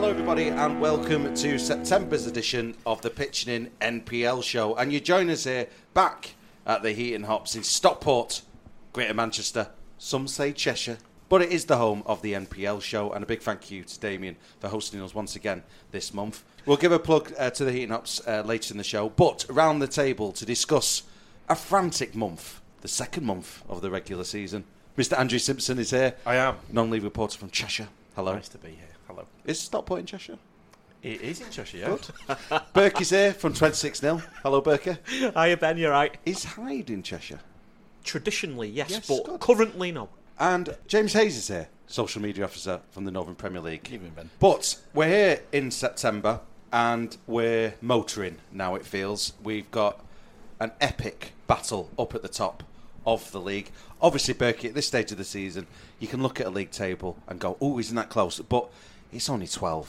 Hello everybody and welcome to September's edition of the Pitching In NPL show. And you join us here back at the Heat and Hops in Stockport, Greater Manchester, some say Cheshire. But it is the home of the NPL show, and a big thank you to Damien for hosting us once again this month. We'll give a plug to the Heat and Hops later in the show, but around the table to discuss a frantic month, the second month of the regular season. Mr. Andrew Simpson is here. I am. Non-league reporter from Cheshire. Hello. Nice to be here. Hello. Is Stockport in Cheshire? It is in Cheshire, yeah. Good. Burke is here from 26-0. Hello, Burke. Hiya, Ben, you're right. Is Hyde in Cheshire? Traditionally, yes, but good. currently, no. And James Hayes is here, social media officer from the Northern Premier League. Evening, Ben. But we're here in September, and we're motoring now, it feels. We've got an epic battle up at the top of the league. Obviously, Burke, at this stage of the season, you can look at a league table and go, oh, isn't that close? But it's only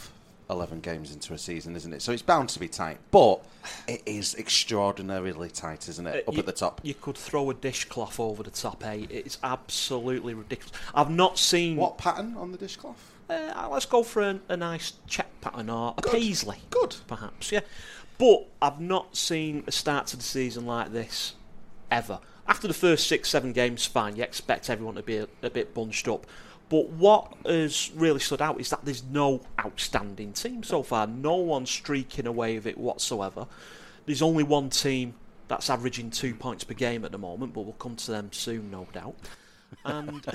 11 games into a season, isn't it? So it's bound to be tight. But it is extraordinarily tight, isn't it, up at the top? You could throw a dishcloth over the top 8. It's absolutely ridiculous. I've not seen... What pattern on the dishcloth? Let's go for a nice check pattern or a Good. paisley. Good. Perhaps, yeah. But I've not seen a start to the season like this ever. After the first 6-7 games, fine, you expect everyone to be a bit bunched up. But what has really stood out is that there's no outstanding team so far. No one's streaking away with it whatsoever. There's only one team that's averaging 2 points per game at the moment, but we'll come to them soon, no doubt. And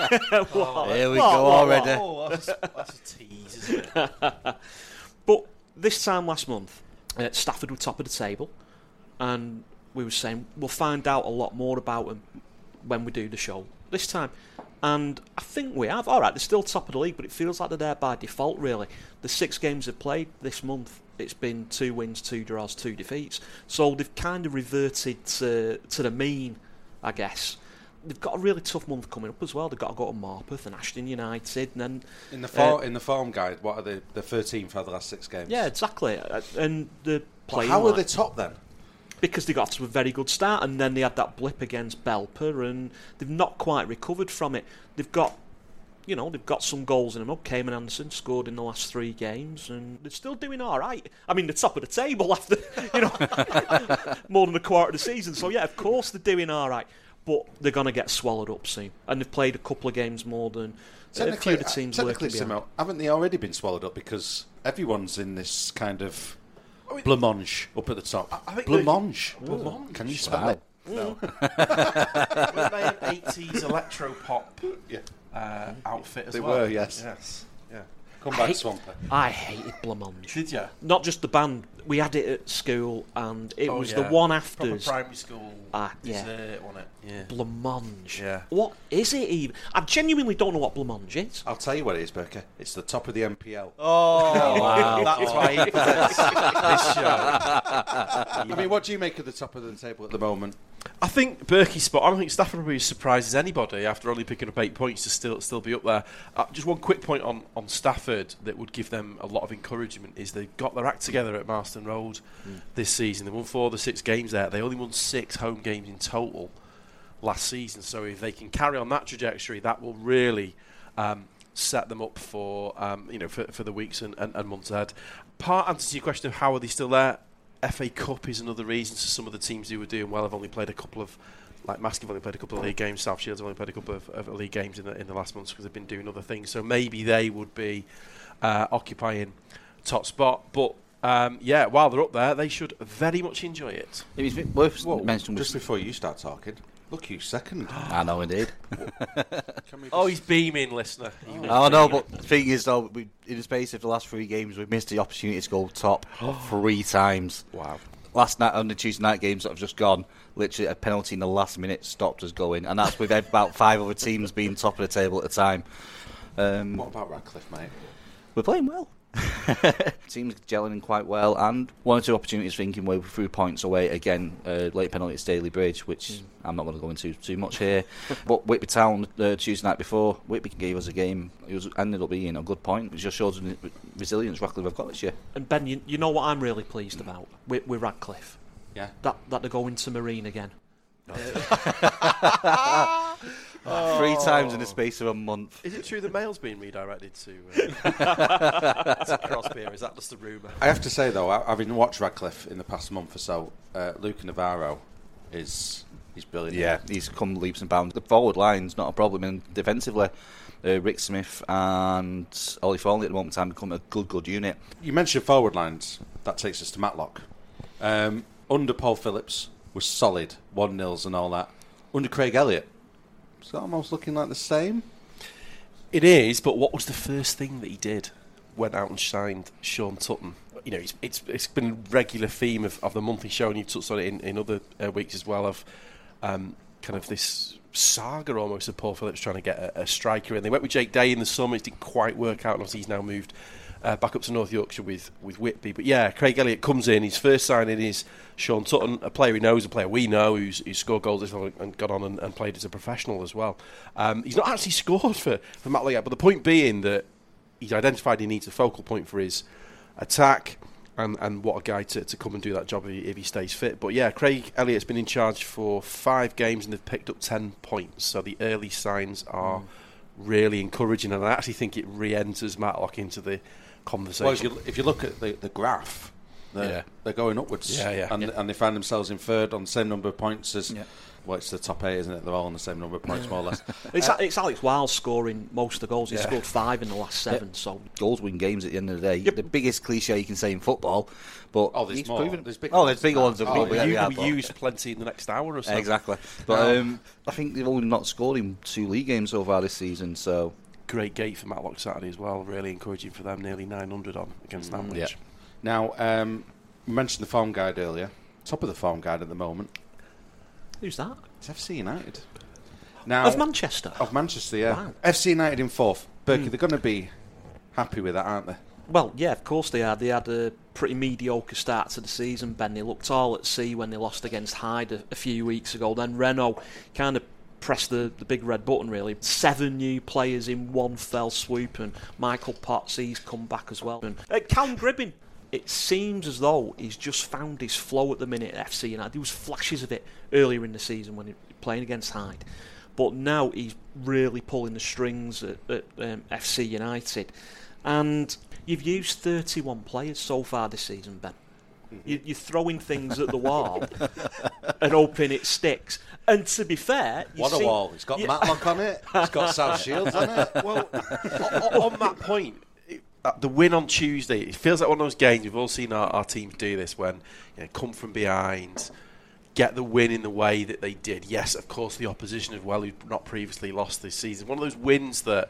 Here we go already. Oh, that's a tease, isn't it? But this time last month, Stafford were top of the table, and we were saying we'll find out a lot more about them when we do the show this time. And I think we have. All right, they're still top of the league, but it feels like they're there by default, really. The 6 games they've played this month, it's been 2 wins, 2 draws, 2 defeats. So they've kind of reverted to the mean, I guess. They've got a really tough month coming up as well. They've got to go to Morpeth and Ashton United. And then in the form guide, what are the 13th out of the last 6 games? Yeah, exactly. And the playing. How are they top then? Because they got off to a very good start, and then they had that blip against Belper, and they've not quite recovered from it. They've got some goals in them. Cayman Anderson scored in the last 3 games, and they're still doing all right. I mean, they're top of the table after more than a quarter of the season. So yeah, of course they're doing all right, but they're going to get swallowed up soon. And they've played a couple of games more than a few of the teams working behind. Simo, haven't they already been swallowed up because everyone's in this kind of blancmange up at the top? I think blancmange. Blancmange. Can you spell it? No. Were they an 80s electro-pop outfit as They well? were, yes. Yes. Yeah. Come back, Swampy. I hated Blancmange. Did you? Not just the band. We had it at school, and it was the one after. Proper primary school yeah. dessert, wasn't it? Yeah. Blancmange. Yeah. What is it even? I genuinely don't know what Blancmange is. I'll tell you what it is, Burke. It's the top of the MPL. Oh, wow. That's why he presents this show. I mean, what do you make of the top of the table at the moment? I think Berkey's spot on. I think Stafford will be as surprised as anybody after only picking up 8 points to still be up there. Just one quick point on Stafford that would give them a lot of encouragement is they've got their act together at Marston Road this season. They won 4 of the 6 games there. They only won 6 home games in total last season. So if they can carry on that trajectory, that will really set them up for for the weeks and months ahead. Part answer to your question of how are they still there. FA Cup is another reason. So some of the teams who were doing well have only played a couple of, like Mask have only played a couple of league games. South Shields have only played a couple of league games in the last months because they've been doing other things. So maybe they would be occupying top spot. But while they're up there, they should very much enjoy it. It was worth mentioning. Just before you start talking, look you second. I know, indeed. Oh, he's beaming, listener. Oh no, but the thing is, though, in the space of the last 3 games, we've missed the opportunity to go top 3 times. Wow. Last night on the Tuesday night games that have just gone, literally a penalty in the last minute stopped us going, and that's with about 5 other teams being top of the table at the time. What about Radcliffe, mate? We're playing well. Teams gelling quite well, and 1 or 2 opportunities thinking we're 3 points away again. Late penalty at Staley Bridge, which I'm not going to go into too much here. But Whitby Town Tuesday night before, Whitby gave us a game. It ended up being a good point. It just shows the resilience Radcliffe have got this year. And Ben, you know what I'm really pleased about with Radcliffe? Yeah. That they're going to Marine again. 3 times in the space of a month. Is it true the mail's being redirected to Crosby, or is that just a rumour? I have to say, though, having watched Radcliffe in the past month or so, Luca Navarro he's brilliant. Yeah, he's come leaps and bounds. The forward line's not a problem, and defensively, Rick Smith and Ollie Thornley at the moment in time become a good unit. You mentioned forward lines. That takes us to Matlock. Under Paul Phillips was solid, 1-0s and all that. Under Craig Elliott, it's almost looking like the same. It is, but what was the first thing that he did? Went out and signed Sean Tutton. You know, it's been a regular theme of the monthly show, and you've touched on it in other weeks as well, of kind of this saga almost of Paul Phillips trying to get a striker in. They went with Jake Day in the summer, it didn't quite work out, and obviously he's now moved back up to North Yorkshire with Whitby. But yeah, Craig Elliott comes in, his first signing is Sean Tutton, a player he knows, a player we know, who's scored goals this long and got on and played as a professional as well. He's not actually scored for Matlock yet, but the point being that he's identified he needs a focal point for his attack, and what a guy to come and do that job if he stays fit. But yeah, Craig Elliott's been in charge for 5 games and they've picked up 10 points, so the early signs are really encouraging, and I actually think it re-enters Matlock into the conversation. Well, if you look at the graph, they're going upwards, and they find themselves in third on the same number of points as... Yeah. Well, it's the top 8, isn't it? They're all on the same number of points, more or less. It's Alex Wiles scoring most of the goals. He's scored 5 in the last 7. Yeah. So goals win games at the end of the day. Yep. The biggest cliche you can say in football. But there's more. There's bigger ones. We use plenty in the next hour or so. Exactly. But I think they've only not scored in 2 league games so far this season. So great gate for Matlock Saturday as well. Really encouraging for them. Nearly 900 on against Stanwich. Yeah. Now, you mentioned the form guide earlier. Top of the form guide at the moment. Who's that? It's FC United. Now, of Manchester? Of Manchester, yeah. Wow. FC United in 4th. Berkey, they're going to be happy with that, aren't they? Well, yeah, of course they are. They had a pretty mediocre start to the season, Ben. They looked all at sea when they lost against Hyde a few weeks ago. Then Renault kind of pressed the big red button, really. 7 new players in one fell swoop, and Michael Potts, he's come back as well. And Callum Gribbin, it seems as though he's just found his flow at the minute at FC United. There was flashes of it earlier in the season when he was playing against Hyde. But now he's really pulling the strings at FC United. And you've used 31 players so far this season, Ben. You're throwing things at the wall and hoping it sticks. And to be fair... What a wall. It's got Matlock on it. It's got South Shields on it. Well, on that point... the win on Tuesday, it feels like one of those games, we've all seen our teams do this, when come from behind, get the win in the way that they did. Yes, of course, the opposition as well, who've not previously lost this season. One of those wins that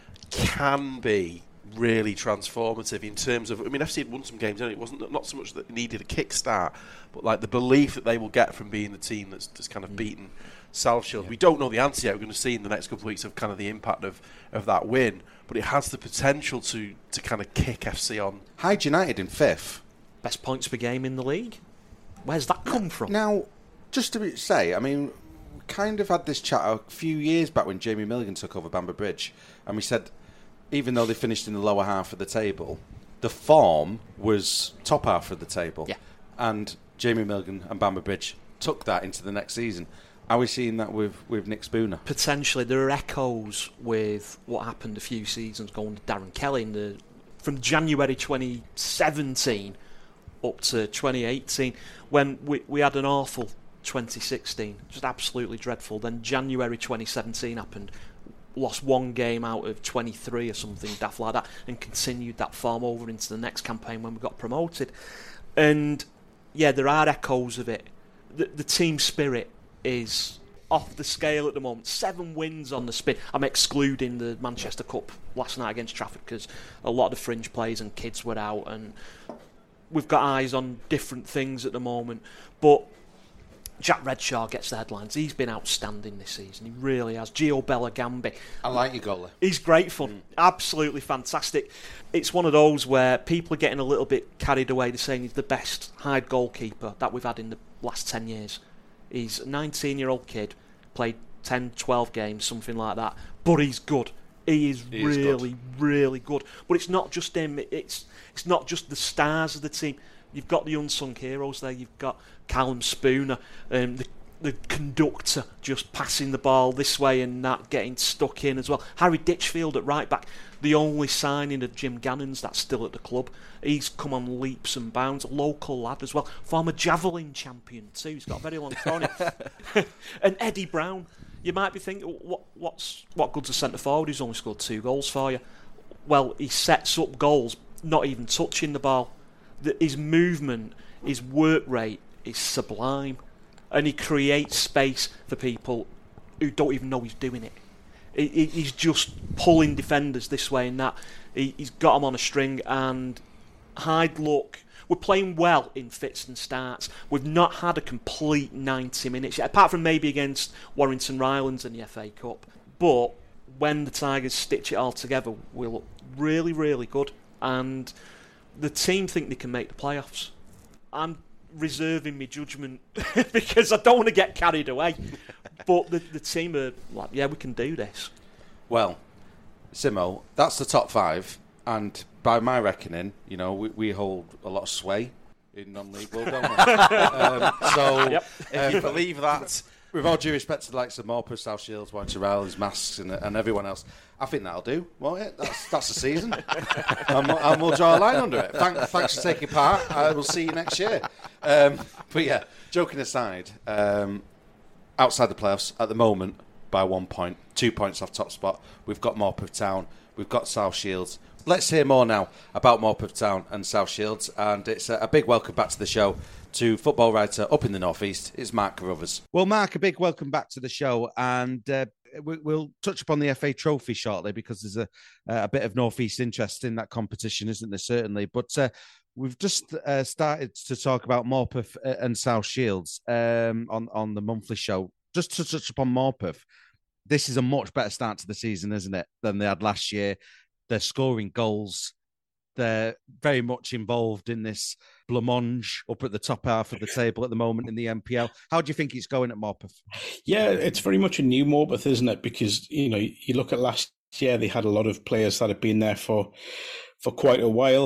can be really transformative in terms of... I mean, FC had won some games, and it wasn't not so much that they needed a kickstart, but like the belief that they will get from being the team that's kind of beaten South Shield. Yeah. We don't know the answer yet. We're going to see in the next couple of weeks of kind of the impact of that win, but it has the potential to kind of kick FC on. Hyde United in 5th. Best points per game in the league. Where's that come from? Now, just to say, I mean, we kind of had this chat a few years back when Jamie Milligan took over Bamber Bridge, and we said, even though they finished in the lower half of the table, the form was top half of the table. Yeah. And Jamie Milligan and Bamber Bridge took that into the next season. Are we seeing that with Nick Spooner? Potentially. There are echoes with what happened a few seasons ago with Darren Kelly from January 2017 up to 2018, when we had an awful 2016, just absolutely dreadful. Then January 2017 happened, lost 1 game out of 23 or something daft like that, and continued that form over into the next campaign when we got promoted. And yeah, there are echoes of it. The team spirit is off the scale at the moment. 7 wins on the spin. I'm excluding the Manchester Cup last night against Trafford because a lot of the fringe players and kids were out, and we've got eyes on different things at the moment. But Jack Redshaw gets the headlines. He's been outstanding this season. He really has. Gio Bellagambi. I like your goalie. He's great fun. Absolutely fantastic. It's one of those where people are getting a little bit carried away. They're saying he's the best Hyde goalkeeper that we've had in the last 10 years. He's a 19-year-old kid, played 10, 12 games, something like that. But he's good. He is really good. But it's not just him. It's not just the stars of the team. You've got the unsung heroes there. You've got Callum Spooner, the the conductor just passing the ball this way and that, getting stuck in as well. Harry Ditchfield at right back, the only signing of Jim Gannon's that's still at the club. He's come on leaps and bounds. Local lad as well. Former javelin champion too. He's got a very long throw. And Eddie Brown. You might be thinking, what good's a centre forward who's only scored 2 goals for you? Well, he sets up goals, not even touching the ball. His movement, his work rate is sublime. And he creates space for people who don't even know he's doing it. He's just pulling defenders this way and that. He's got them on a string, and Hyde look. We're playing well in fits and starts. We've not had a complete 90 minutes yet, apart from maybe against Warrington Rylands in the FA Cup. But when the Tigers stitch it all together, we look really, really good. And the team think they can make the playoffs. I'm reserving my judgment because I don't want to get carried away. But the team are like, yeah, we can do this. Well, Simo, that's the top 5. And by my reckoning, you know, we hold a lot of sway in non-league world, don't we? If you believe that. With all due respect to the likes of Morpeth, South Shields, Warrington Rylands, Masks and everyone else, I think that'll do, won't it? That's the season. and we'll draw a line under it. Thanks for taking part. We'll see you next year. But yeah, joking aside, outside the playoffs, at the moment, by 1 point, 2 points off top spot, we've got Morpeth Town, we've got South Shields. Let's hear more now about Morpeth Town and South Shields, and it's a big welcome back to the show to football writer up in the northeast. It's Mark Carruthers. Well, Mark, a big welcome back to the show, and we'll touch upon the FA Trophy shortly because there's a bit of northeast interest in that competition, isn't there? Certainly, but we've just started to talk about Morpeth and South Shields on the monthly show. Just to touch upon Morpeth, this is a much better start to the season, isn't it, than they had last year? They're scoring goals. They're very much involved in this blancmange up at the top half of the table at the moment in the NPL. How do you think it's going at Morpeth? Yeah, it's very much a new Morpeth, isn't it? Because, you know, you look at last year, they had a lot of players that had been there for quite a while.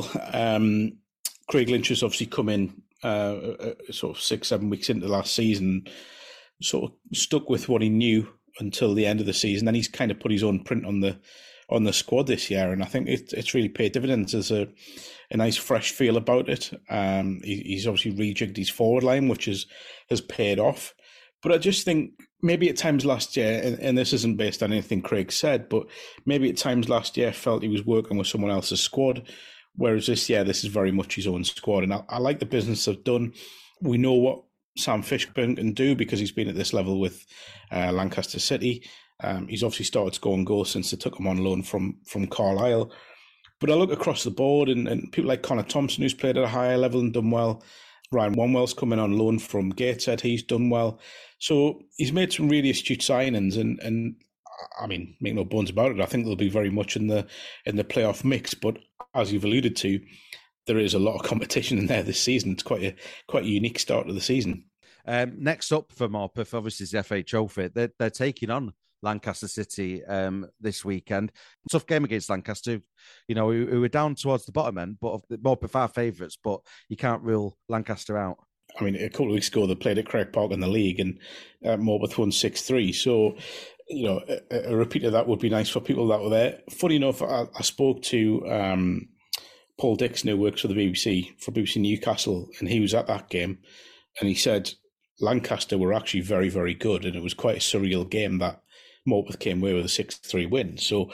Craig Lynch has obviously come in sort of 6-7 weeks into last season, sort of stuck with what he knew until the end of the season. Then he's kind of put his own print on the squad this year, and I think it's really paid dividends. There's a nice fresh feel about it. He's obviously rejigged his forward line, which has paid off. But I just think maybe at times last year, and this isn't based on anything Craig said, but maybe at times last year felt he was working with someone else's squad, whereas this year this is very much his own squad. And I like the business they've done. We know what Sam Fishburne can do because he's been at this level with Lancaster City. He's obviously started scoring goals since they took him on loan from Carlisle. But I look across the board and people like Connor Thompson, who's played at a higher level and done well. Ryan Wanwell's coming on loan from Gateshead. He's done well. So he's made some really astute signings and I mean, make no bones about it, I think they'll be very much in the playoff mix. But as you've alluded to, there is a lot of competition in there this season. It's quite a unique start to the season. Next up for Morpeth, obviously, is the FA Trophy. They're taking on Lancaster City this weekend. Tough game against Lancaster, you know, who were down towards the bottom end, but Morpeth are favourites, but you can't rule Lancaster out. I mean, a couple of weeks ago, they played at Craig Park in the league and Morpeth won 6-3. So, you know, a repeat of that would be nice for people that were there. Funny enough, I spoke to Paul Dixon, who works for the BBC, for BBC Newcastle, and he was at that game, and he said Lancaster were actually very, very good, and it was quite a surreal game that Morpeth came away with a 6-3 win. So,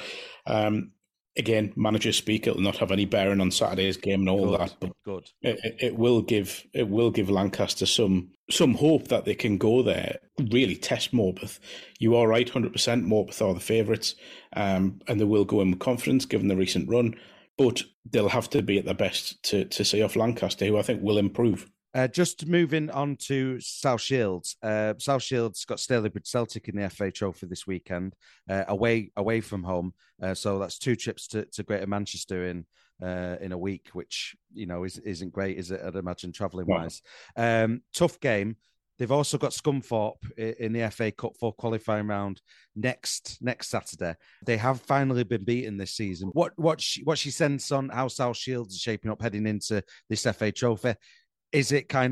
again, managers speak. It'll not have any bearing on Saturday's game and all that. But good. It will give Lancaster some hope that they can go there, really test Morpeth. You are right, 100%. Morpeth are the favourites, and they will go in with confidence given the recent run. But they'll have to be at their best to see off Lancaster, who I think will improve. Just moving on to South Shields. South Shields got Stalybridge Celtic in the FA Trophy this weekend, away from home. So that's 2 trips to Greater Manchester in a week, which, you know, isn't great, is it? I'd imagine travelling wise. Tough game. They've also got Scunthorpe in the FA Cup for qualifying round next Saturday. They have finally been beaten this season. What's your sense on how South Shields is shaping up heading into this FA Trophy? Is it kind of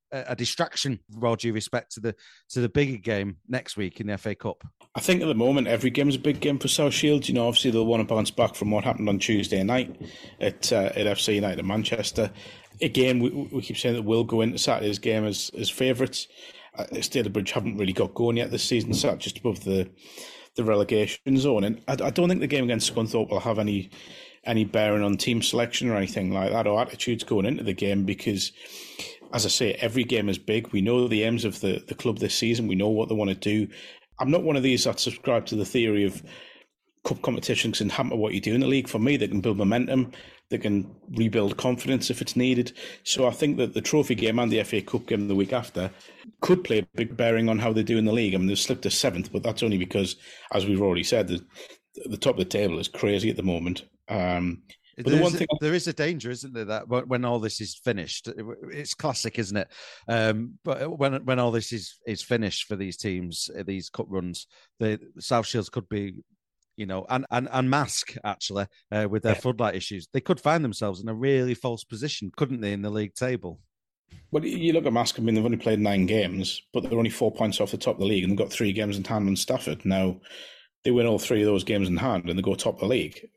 a distraction, with all due respect to the bigger game next week in the FA Cup? I think at the moment every game is a big game for South Shields. Obviously they'll want to bounce back from what happened on Tuesday night at FC United in Manchester. Again, we keep saying that we'll go into Saturday's game as favourites. Stalybridge haven't really got going yet this season, sat just above the relegation zone, and I don't think the game against Scunthorpe will have any bearing on team selection or anything like that, or attitudes going into the game, because, as I say, every game is big. We know the aims of the club this season. We know what they want to do. I'm not one of these that subscribe to the theory of cup competitions can hamper what you do in the league. For me, they can build momentum. They can rebuild confidence if it's needed. So I think that the trophy game and the FA Cup game the week after could play a big bearing on how they do in the league. I mean, they've slipped to 7th, but that's only because, as we've already said, the top of the table is crazy at the moment. But there is a danger, isn't there, that when all this is finished, it's classic, isn't it? But when all this is finished for these teams, these cup runs, the South Shields could be, and Mask, actually, with their floodlight issues, they could find themselves in a really false position, couldn't they, in the league table? Well, you look at Mask, I mean, they've only played 9 games, but they're only 4 points off the top of the league, and they've got 3 games in hand on Stafford. Now, they win all 3 of those games in hand, and they go top of the league.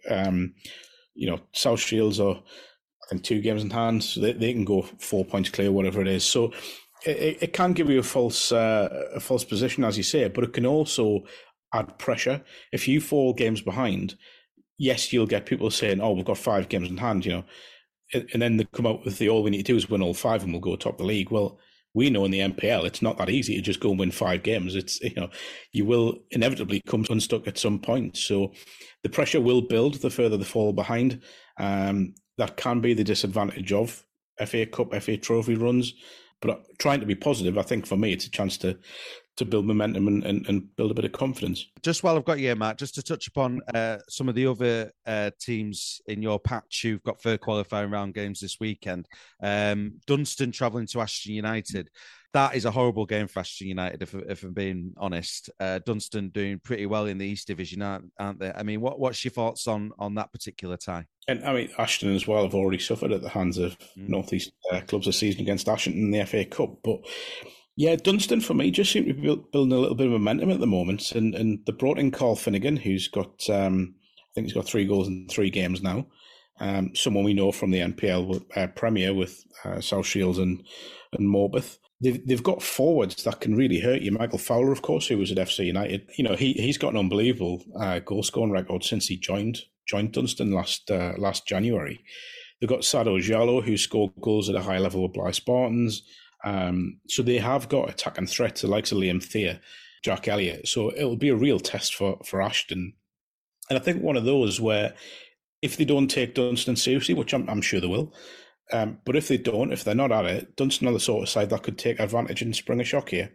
South Shields are, I think, 2 games in hand, so they can go 4 points clear, whatever it is. So it can give you a false position, as you say, but it can also add pressure. If you fall games behind, yes, you'll get people saying, "Oh, we've got 5 games in hand," and then they come out with all we need to do is win all 5 and we'll go top of the league. Well, we know in the NPL it's not that easy to just go and win 5 games. It's you will inevitably come unstuck at some point. So the pressure will build the further they fall behind. That can be the disadvantage of FA Cup, FA Trophy runs. But trying to be positive, I think for me it's a chance to build momentum and build a bit of confidence. Just while I've got you here, Matt, just to touch upon some of the other teams in your patch who've got third qualifying round games this weekend. Dunstan travelling to Ashton United. That is a horrible game for Ashton United, if I'm being honest. Dunstan doing pretty well in the East Division, aren't they? I mean, what's your thoughts on that particular tie? And I mean, Ashton as well have already suffered at the hands of North East clubs this season against Ashton in the FA Cup. But yeah, Dunstan for me just seem to be building a little bit of momentum at the moment. And they brought in Carl Finnegan, who's got, I think he's got 3 goals in 3 games now. Someone we know from the NPL Premier with South Shields and Morpeth. They've got forwards that can really hurt you. Michael Fowler, of course, who was at FC United. He's got an unbelievable goal scoring record since he joined Dunstan last January. They've got Sado Jallo, who scored goals at a high level with Blyth Spartans. So they have got attacking threats, the likes of Liam Thayer, Jack Elliott. So it'll be a real test for Ashton. And I think one of those where if they don't take Dunstan seriously, which I'm sure they will, but if they don't, if they're not at it, Dunstan are the sort of side that could take advantage and spring a shock here.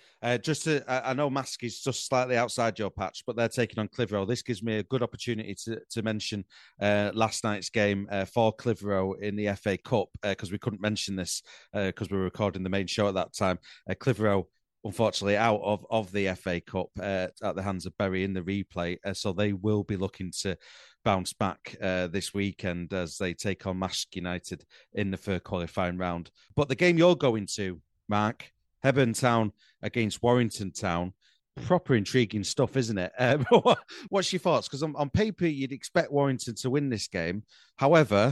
I know Mask is just slightly outside your patch, but they're taking on Clitheroe. This gives me a good opportunity to mention last night's game for Clitheroe in the FA Cup, because we couldn't mention this because we were recording the main show at that time. Clitheroe, unfortunately, out of the FA Cup at the hands of Bury in the replay, so they will be looking to bounce back this weekend as they take on Mask United in the third qualifying round. But the game you're going to, Mark, Hebburn Town against Warrington Town, proper intriguing stuff, isn't it? What's your thoughts? Because on paper, you'd expect Warrington to win this game. However,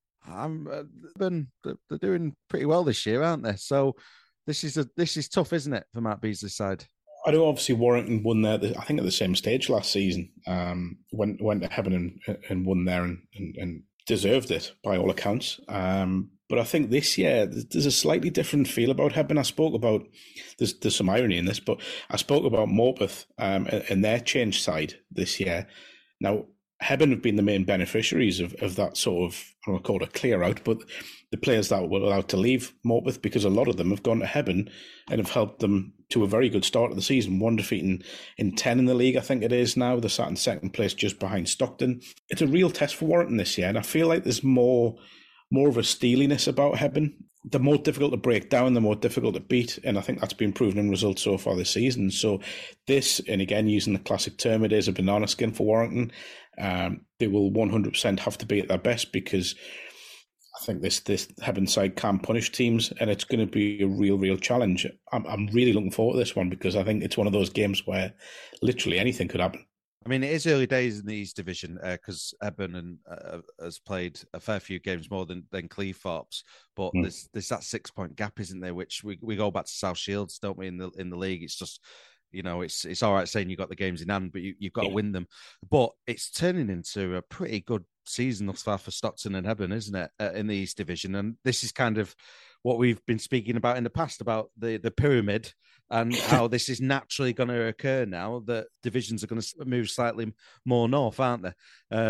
they're doing pretty well this year, aren't they? So this is tough, isn't it, for Matt Beasley's side? I know obviously Warrington won there, I think at the same stage last season, went to Hebburn and won there and deserved it by all accounts. But I think this year there's a slightly different feel about Hebburn. I spoke about, there's some irony in this, but I spoke about Morpeth and their change side this year. Now, Hebburn have been the main beneficiaries of that sort of, I don't want to call it a clear out, but the players that were allowed to leave Morpeth, because a lot of them have gone to Hebburn and have helped them to a very good start of the season. 1 defeat in 10 in the league, I think it is now. They're sat in second place just behind Stockton. It's a real test for Warrington this year, and I feel like there's more of a steeliness about Hebburn. They're more difficult to break down, they're more difficult to beat, and I think that's been proven in results so far this season. So this, and again, using the classic term, it is a banana skin for Warrington. They will 100% have to be at their best, because I think this Hebburn side can punish teams, and it's going to be a real challenge. I'm really looking forward to this one because I think it's one of those games where literally anything could happen. I mean, it is early days in the East Division because Hebburn has played a fair few games more than Cleethorpes, but there's that 6 point gap, isn't there? Which we go back to South Shields, don't we? In the league, it's just, you know, it's all right saying you got the games in hand, but you've got to win them. But it's turning into a pretty good season thus far for Stockton and Hebburn, isn't it, in the East Division? And this is kind of what we've been speaking about in the past about the pyramid and how this is naturally going to occur now that divisions are going to move slightly more north, aren't they?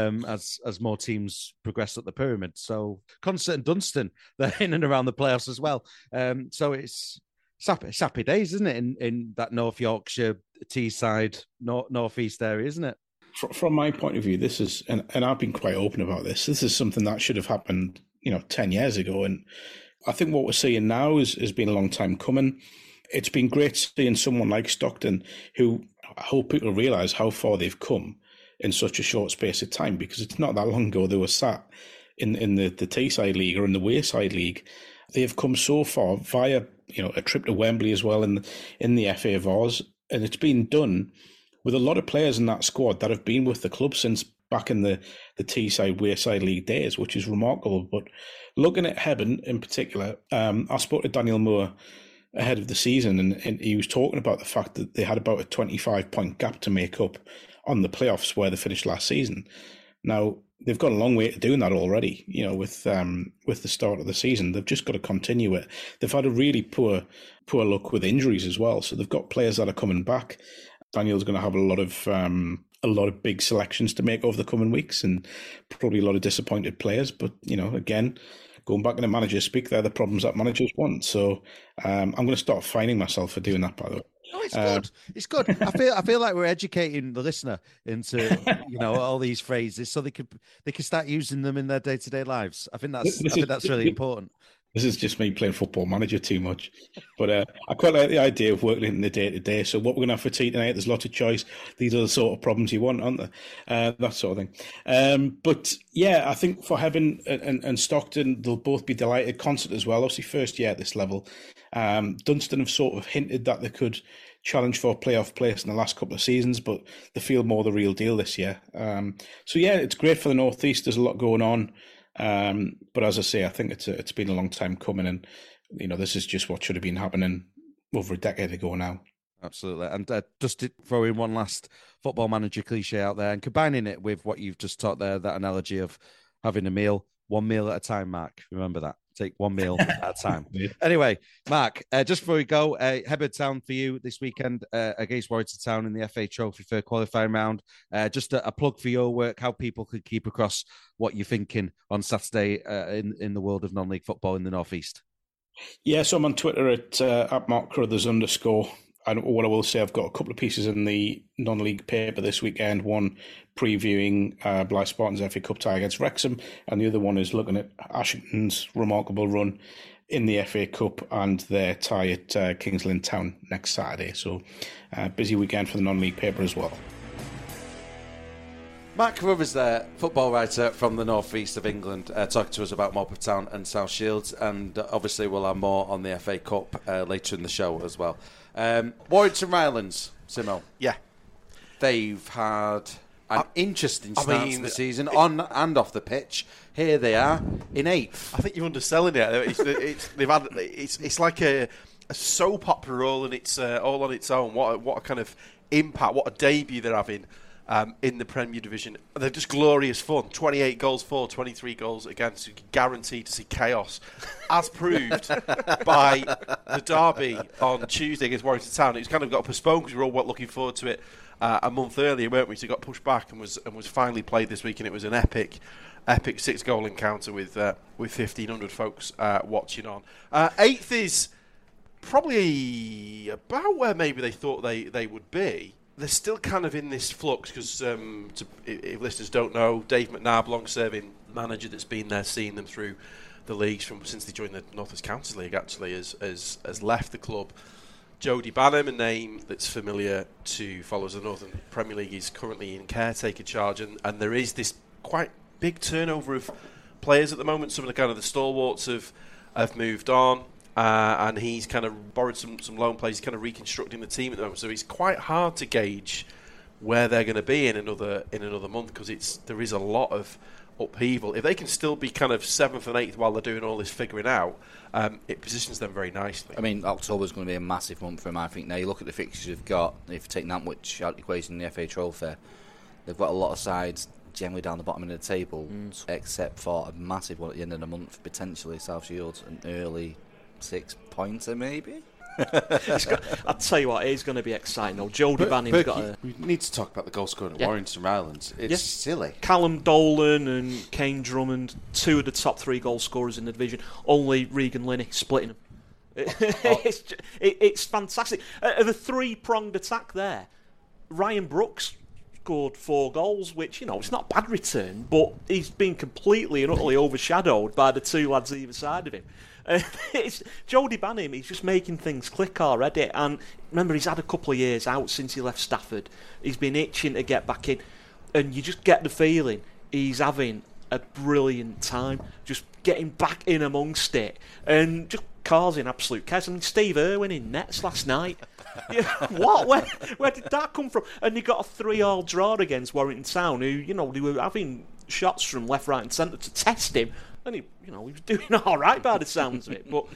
As more teams progress up the pyramid. So Consett and Dunstan, they're in and around the playoffs as well. So it's happy days, isn't it, in that North Yorkshire, Teesside, northeast area, isn't it? From my point of view, this is, and I've been quite open about this, this is something that should have happened, 10 years ago. And I think what we're seeing now has been a long time coming. It's been great seeing someone like Stockton, who I hope people realise how far they've come in such a short space of time, because it's not that long ago they were sat in the Teesside League or in the Wayside League. They've come so far via a trip to Wembley as well in the FA Vars, and it's been done with a lot of players in that squad that have been with the club since back in the Teesside Wayside League days, which is remarkable. But looking at Hebburn in particular, I spoke to Daniel Moore ahead of the season, and he was talking about the fact that they had about a 25-point gap to make up on the playoffs where they finished last season. Now, they've got a long way to doing that already, with the start of the season. They've just got to continue it. They've had a really poor luck with injuries as well, so they've got players that are coming back. Daniel's going to have a lot of big selections to make over the coming weeks, and probably a lot of disappointed players. But again, going back into manager speak, they're the problems that managers want. So I'm going to start fining myself for doing that, by the way. Oh, it's good. It's good. I feel like we're educating the listener into all these phrases so they can start using them in their day-to-day lives. I think that's really important. This is just me playing Football Manager too much. But I quite like the idea of working in the day-to-day. So what we're going to have for tea tonight, there's lots of choice. These are the sort of problems you want, aren't they? That sort of thing. But yeah, I think for Hebburn and Stockton, they'll both be delighted. Consett as well, obviously first year at this level. Dunstan have sort of hinted that they could challenge for a playoff place in the last couple of seasons, but they feel more the real deal this year. So yeah, it's great for the North East. There's a lot going on. But as I say, I think it's been a long time coming, and this is just what should have been happening over a decade ago now. Absolutely. And just to throw in one last Football Manager cliche out there and combining it with what you've just taught there, that analogy of having a meal, one meal at a time, Mark. Remember that. Take one meal at a time. Anyway, Mark, just before we go, Hebburn Town for you this weekend against Warrington Town in the FA Trophy for qualifying round. Just a plug for your work, how people could keep across what you're thinking on Saturday in the world of non-league football in the North East. Yeah, so I'm on Twitter at @MarkCarruthers_. And what I will say, I've got a couple of pieces in the non-league paper this weekend, one previewing Blythe Spartans FA Cup tie against Wrexham, and the other one is looking at Ashington's remarkable run in the FA Cup and their tie at Kings Lynn Town next Saturday. So busy weekend for the non-league paper as well. Mark Carruthers there, football writer from the northeast of England, talking to us about Morpeth Town and South Shields, and obviously we'll have more on the FA Cup later in the show as well. Warrington Rylands, Simo. Yeah. They've had an interesting start to the season, on and off the pitch. Here they are, in 8th. I think you're underselling it. It's like a soap opera role, and it's all on its own. What a kind of impact, what a debut they're having in the Premier Division. They're just glorious fun. 28 goals for, 23 goals against. So you can guarantee to see chaos, as proved by the derby on Tuesday against Warrington Town. It's kind of got postponed because we were all looking forward to it a month earlier, weren't we? So it got pushed back and was finally played this week, and it was an epic 6-goal encounter with 1,500 folks watching on. 8th is probably about where maybe they thought they would be. They're still kind of in this flux because, if listeners don't know, Dave McNabb, long-serving manager that's been there, seeing them through the leagues since they joined the North West Counties League, actually, has left the club. Jody Banham, a name that's familiar to followers of the Northern Premier League, is currently in caretaker charge, and there is this quite big turnover of players at the moment. Some of the kind of the stalwarts have moved on. And he's kind of borrowed some loan players. He's kind of reconstructing the team at the moment, so it's quite hard to gauge where they're going to be in another month, because there is a lot of upheaval. If they can still be kind of 7th and 8th while they're doing all this figuring out, it positions them very nicely. I mean, October's going to be a massive month for them, I think. Now you look at the fixtures they've got. If you take Nantwich out of the equation in the FA Trophy, they've got a lot of sides generally down the bottom of the table, except for a massive one at the end of the month, potentially South Shields, an early 6-pointer maybe. I'll tell you what, it is going to be exciting though. Jody Banning's got a... We need to talk about the goal scoring at Warrington Rylands. It's silly. Callum Dolan and Kane Drummond, 2 of the top 3 goal scorers in the division. Only Regan Linney splitting them. It's fantastic. The 3-pronged attack there. Ryan Brooks scored 4 goals, which, it's not a bad return, but he's been completely and utterly overshadowed by the 2 lads either side of him. It's Jody Banning, he's just making things click already. And remember, he's had a couple of years out since he left Stafford. He's been itching to get back in, and you just get the feeling he's having a brilliant time, just getting back in amongst it and just causing absolute chaos. I mean, Steve Irwin in nets last night. What? Where did that come from? And he got a 3-3 draw against Warrington Town, who, they were having shots from left, right and centre to test him. And he was doing all right by the sounds of it. But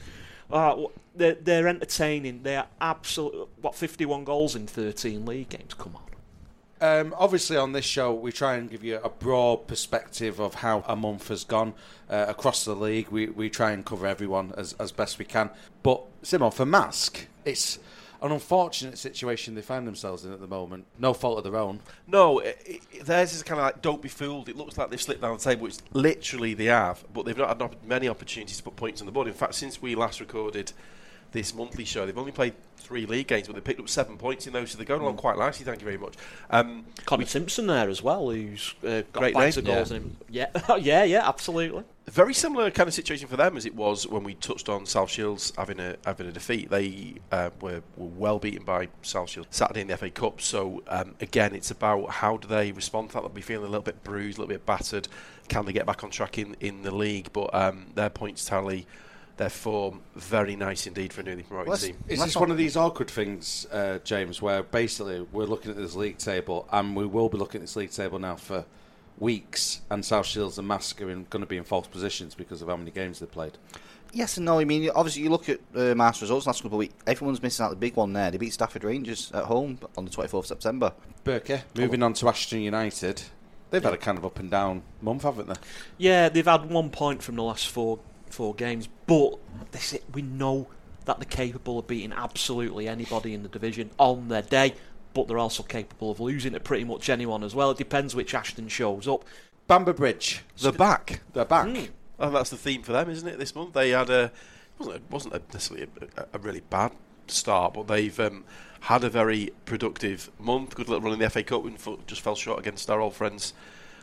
they're entertaining. They're absolute. 51 goals in 13 league games? Come on. Obviously, on this show, we try and give you a broad perspective of how a month has gone across the league. We try and cover everyone as best we can. But, Simon, for Mask, it's an unfortunate situation they find themselves in at the moment. No fault of their own. No, theirs is kind of like, don't be fooled. It looks like they've slipped down the table, which literally they have, but they've not had many opportunities to put points on the board. In fact, since we last recorded this monthly show, they've only played 3 league games, but they picked up 7 points in those, so they're going along quite nicely, thank you very much. Connor Simpson there as well, who's got great bags name. of goals in him. Yeah, absolutely. Very similar kind of situation for them as it was when we touched on South Shields having a defeat. They were well beaten by South Shields Saturday in the FA Cup. So again, it's about how do they respond to that. They'll be feeling a little bit bruised, a little bit battered. Can they get back on track in the league? But their points tally, their form, very nice indeed for a newly promoted team. Is this one of these awkward things, James, where basically we're looking at this league table, and we will be looking at this league table now for weeks, and South Shields and Mask are going to be in false positions because of how many games they've played? Yes and no. I mean, obviously, you look at Mask results last couple of weeks, everyone's missing out the big one there. They beat Stafford Rangers at home on the 24th of September. Berkey, moving on to Ashton United. They've had a kind of up and down month, haven't they? Yeah, they've had 1 point from the last four games, but we know that they're capable of beating absolutely anybody in the division on their day, but they're also capable of losing to pretty much anyone as well. It depends which Ashton shows up. Bamber Bridge. They're back. They're back. And that's the theme for them, isn't it, this month? They had wasn't necessarily a really bad start, but they've had a very productive month. Good little run in the FA Cup and just fell short against our old friends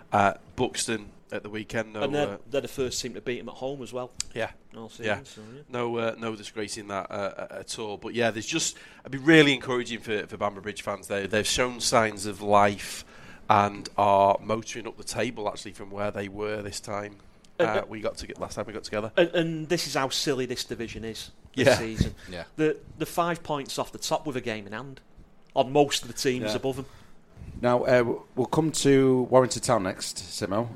Buxton at the weekend. And they're the first team to beat them at home as well. Yeah. All season, yeah. So, yeah. No disgrace in that at all. But yeah, it'd be really encouraging for Bamber Bridge fans. They've shown signs of life and are motoring up the table actually from where they were this time. Last time we got together. And this is how silly this division is this season. Yeah. The 5 points off the top with a game in hand on most of the teams above them. Now, we'll come to Warrington Town next, Simo.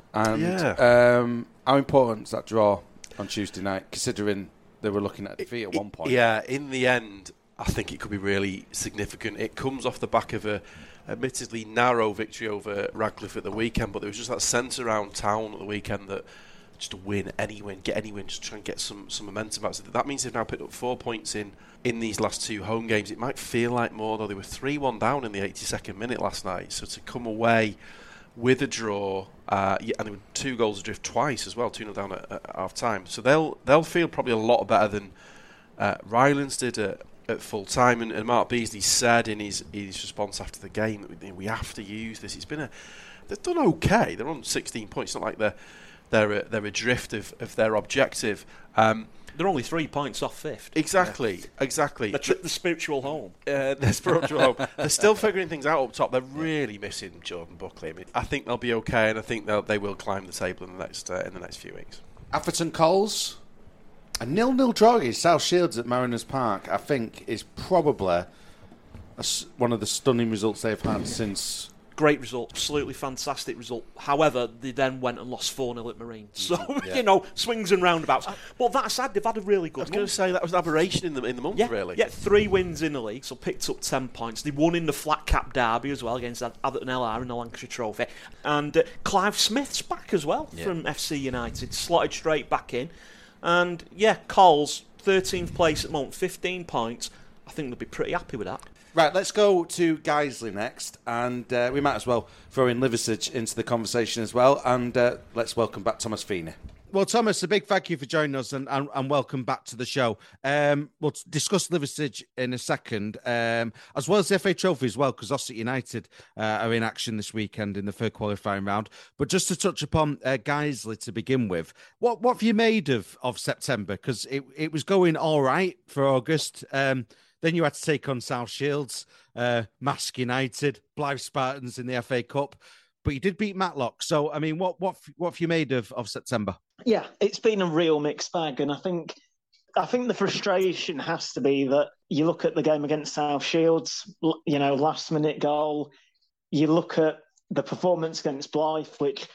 And how important is that draw on Tuesday night, considering they were looking at defeat at one point? Yeah, in the end, I think it could be really significant. It comes off the back of a admittedly narrow victory over Radcliffe at the weekend, but there was just that sense around town at the weekend that just to get any win, just try and get some momentum back. So that means they've now picked up 4 points in these last 2 home games. It might feel like more, though. They were 3-1 down in the 82nd minute last night. So to come away with a draw, and there were 2 goals adrift twice as well, 2-0 down at half time. So they'll feel probably a lot better than Rylands did at full time. And Mark Beasley said in his response after the game that we have to use this. They've done okay. They're on 16 points. It's not like they're adrift of their objective. They're only 3 points off fifth. Exactly. The spiritual home. The spiritual home. They're still figuring things out up top. They're really missing Jordan Buckley. I mean, I think they'll be okay, and I think they will climb the table in the next few weeks. Atherton Coles, a 0-0 draw against South Shields at Mariners Park, I think, is probably one of the stunning results they've had since. Great result, absolutely fantastic result. However, they then went and lost 4-0 at Marine. So, swings and roundabouts. But that aside, they've had a really good I was going to say, that was an aberration in the month, really. Yeah, 3 wins in the league, so picked up 10 points. They won in the flat cap derby as well against Atherton LR in the Lancashire Trophy. And Clive Smith's back as well from FC United, slotted straight back in. And, Coles, 13th place at the moment, 15 points. I think they'll be pretty happy with that. Right, let's go to Guiseley next, and we might as well throw in Liversedge into the conversation as well, and let's welcome back Thomas Feeney. Well, Thomas, a big thank you for joining us, and welcome back to the show. We'll discuss Liversedge in a second, as well as the FA Trophy as well, because Ossett United are in action this weekend in the third qualifying round. But just to touch upon Guiseley to begin with, what have you made of September? Because it was going all right for August. Then you had to take on South Shields, Mask United, Blythe Spartans in the FA Cup, but you did beat Matlock. So, I mean, what have you made of September? Yeah, it's been a real mixed bag, and I think the frustration has to be that you look at the game against South Shields, last minute goal. You look at the performance against Blythe, which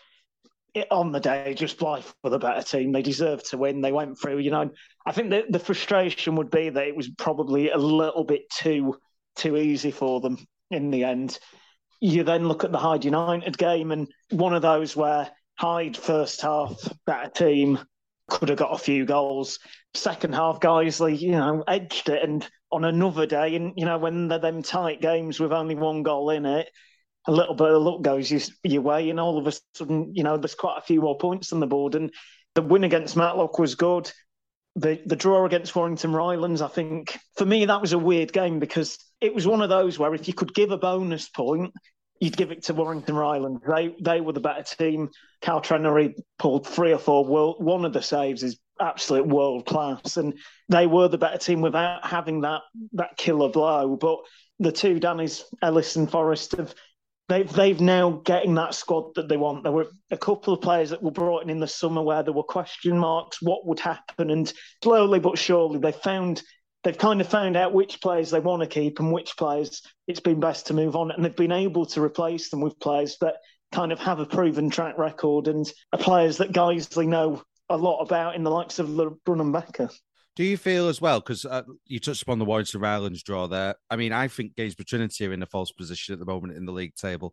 on the day, just Blythe were the better team. They deserved to win. They went through, I think that the frustration would be that it was probably a little bit too easy for them in the end. You then look at the Hyde United game, and one of those where Hyde first half, better team, could have got a few goals. Second half, Guiseley, edged it. And on another day, and when they're them tight games with only 1 goal in it, a little bit of luck goes your way, and all of a sudden, there's quite a few more points on the board. And the win against Matlock was good. The draw against Warrington Rylands, I think, for me, that was a weird game because it was one of those where if you could give a bonus point, you'd give it to Warrington Rylands. They were the better team. Cal Trenery pulled 3 or 4. One of the saves is absolute world class, and they were the better team without having that killer blow. But the two Dannies, Ellis and Forrest, They've now getting that squad that they want. There were a couple of players that were brought in the summer where there were question marks, what would happen, and slowly but surely they've kind of found out which players they want to keep and which players it's been best to move on, and they've been able to replace them with players that kind of have a proven track record and are players that Guiseley know a lot about in the likes of LeBrun and Becker. Do you feel as well, because you touched upon the Warrington Rylands draw there, I mean, I think Gainsborough Trinity are in a false position at the moment in the league table.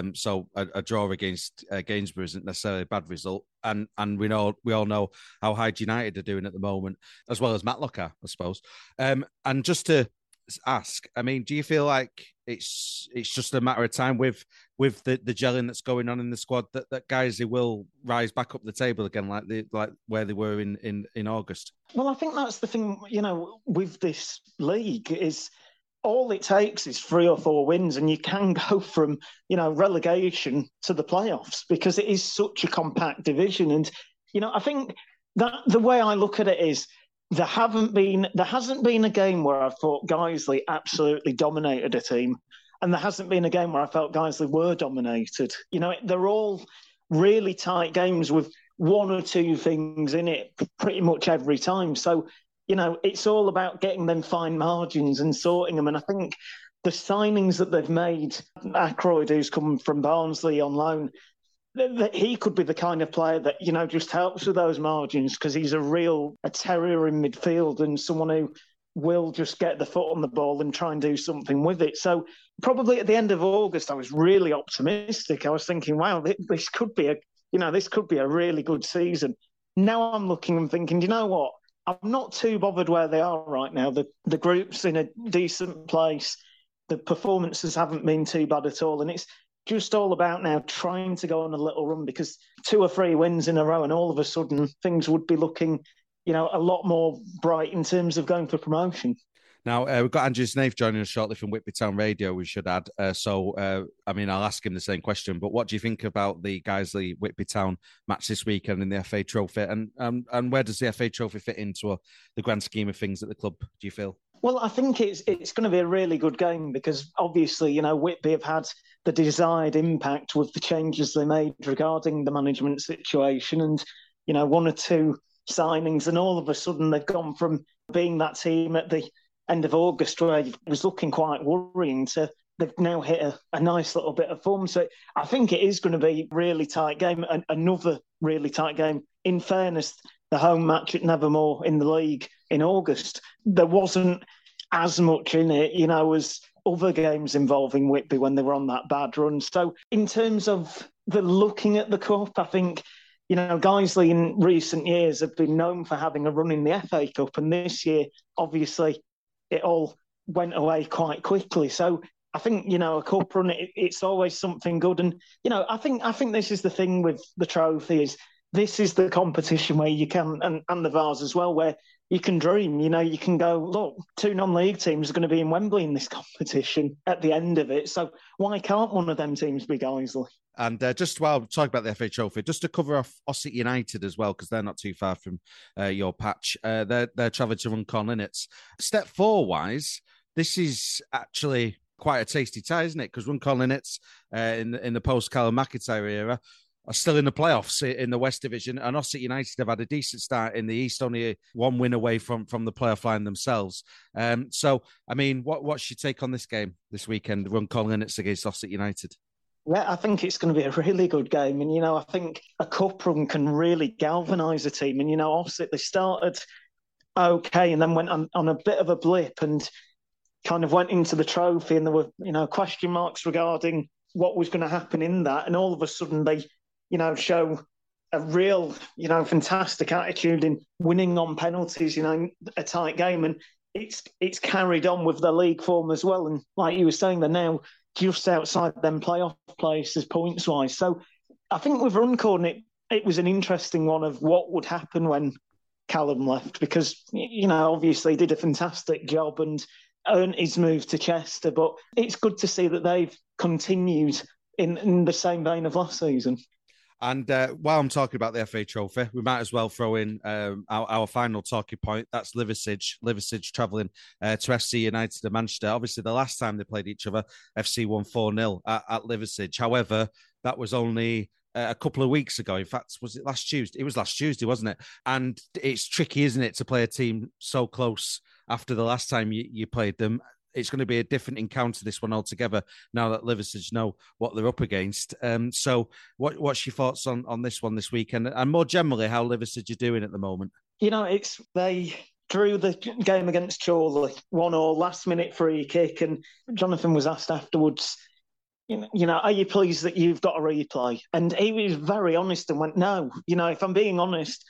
So a draw against Gainsborough isn't necessarily a bad result. And we all know how Hyde United are doing at the moment, as well as Matlock are, I suppose. And just to ask, I mean, do you feel like it's just a matter of time with the gelling that's going on in the squad that Guiseley will rise back up the table again, like where they were in August? Well, I think that's the thing, with this league is all it takes is 3 or 4 wins and you can go from, relegation to the playoffs because it is such a compact division. And, I think that the way I look at it is there hasn't been a game where I thought Guiseley absolutely dominated a team. And there hasn't been a game where I felt Guiseley were dominated. They're all really tight games with 1 or 2 things in it pretty much every time. So, it's all about getting them fine margins and sorting them. And I think the signings that they've made, Ackroyd, who's come from Barnsley on loan, that he could be the kind of player that, just helps with those margins because he's a terrier in midfield and someone who will just get the foot on the ball and try and do something with it. So probably at the end of August, I was really optimistic. I was thinking, wow, this could be a really good season. Now I'm looking and thinking, you know what? I'm not too bothered where they are right now. The group's in a decent place. The performances haven't been too bad at all. And it's just all about now trying to go on a little run because 2 or 3 wins in a row and all of a sudden things would be looking, a lot more bright in terms of going for promotion. Now, we've got Andrew Snaith joining us shortly from Whitby Town Radio, we should add. I'll ask him the same question, but what do you think about the Guiseley-Whitby Town match this weekend in the FA Trophy? And where does the FA Trophy fit into the grand scheme of things at the club, do you feel? Well, I think it's going to be a really good game because obviously, Whitby have had the desired impact with the changes they made regarding the management situation and, one or two signings, and all of a sudden they've gone from being that team at the end of August where it was looking quite worrying to they've now hit a nice little bit of form. So I think it is going to be a really tight game, another really tight game. In fairness, the home match at Nevermore in the league in August, there wasn't as much in it, as other games involving Whitby when they were on that bad run. So in terms of the looking at the Cup, I think, Guiseley in recent years have been known for having a run in the FA Cup, and this year, obviously, it all went away quite quickly. So I think, a cup run, it's always something good. And, I think this is the thing with the trophy is this is the competition where you can, and the Vase as well, where you can dream, you can go, look, 2 non-league teams are going to be in Wembley in this competition at the end of it. So why can't one of them teams be Guiseley? And just while talking about the FA Trophy, just to cover off Ossett United as well, because they're not too far from your patch. They're travelling to Runcorn Linnets. Step 4-wise, this is actually quite a tasty tie, isn't it? Because Runcorn Linnets in the post-Callum McIntyre era are still in the playoffs in the West Division, and Ossett United have had a decent start in the East, only 1 win away from the playoff line themselves. What's your take on this game this weekend, Runcorn Linnets against Ossett United? Yeah, I think it's going to be a really good game. And, I think a cup run can really galvanise a team. And, Ossett, they started okay and then went on a bit of a blip and kind of went into the trophy, and there were, question marks regarding what was going to happen in that. And all of a sudden they, show a real, fantastic attitude in winning on penalties, a tight game. And it's carried on with the league form as well. And like you were saying, they're now just outside them playoff places points-wise. So I think with Runcorn, it was an interesting one of what would happen when Callum left because, obviously he did a fantastic job and earned his move to Chester. But it's good to see that they've continued in the same vein of last season. And while I'm talking about the FA Trophy, we might as well throw in our final talking point. That's Liversedge travelling to FC United of Manchester. Obviously, the last time they played each other, FC won 4-0 at Liversedge. However, that was only a couple of weeks ago. In fact, was it last Tuesday? It was last Tuesday, wasn't it? And it's tricky, isn't it, to play a team so close after the last time you played them. It's going to be a different encounter, this one altogether, now that Liversedge know what they're up against. So what's your thoughts on this one this weekend? And more generally, how Liversedge are doing at the moment? They drew the game against Chorley, 1-1, last-minute free kick, and Jonathan was asked afterwards, are you pleased that you've got a replay? And he was very honest and went, no. If I'm being honest,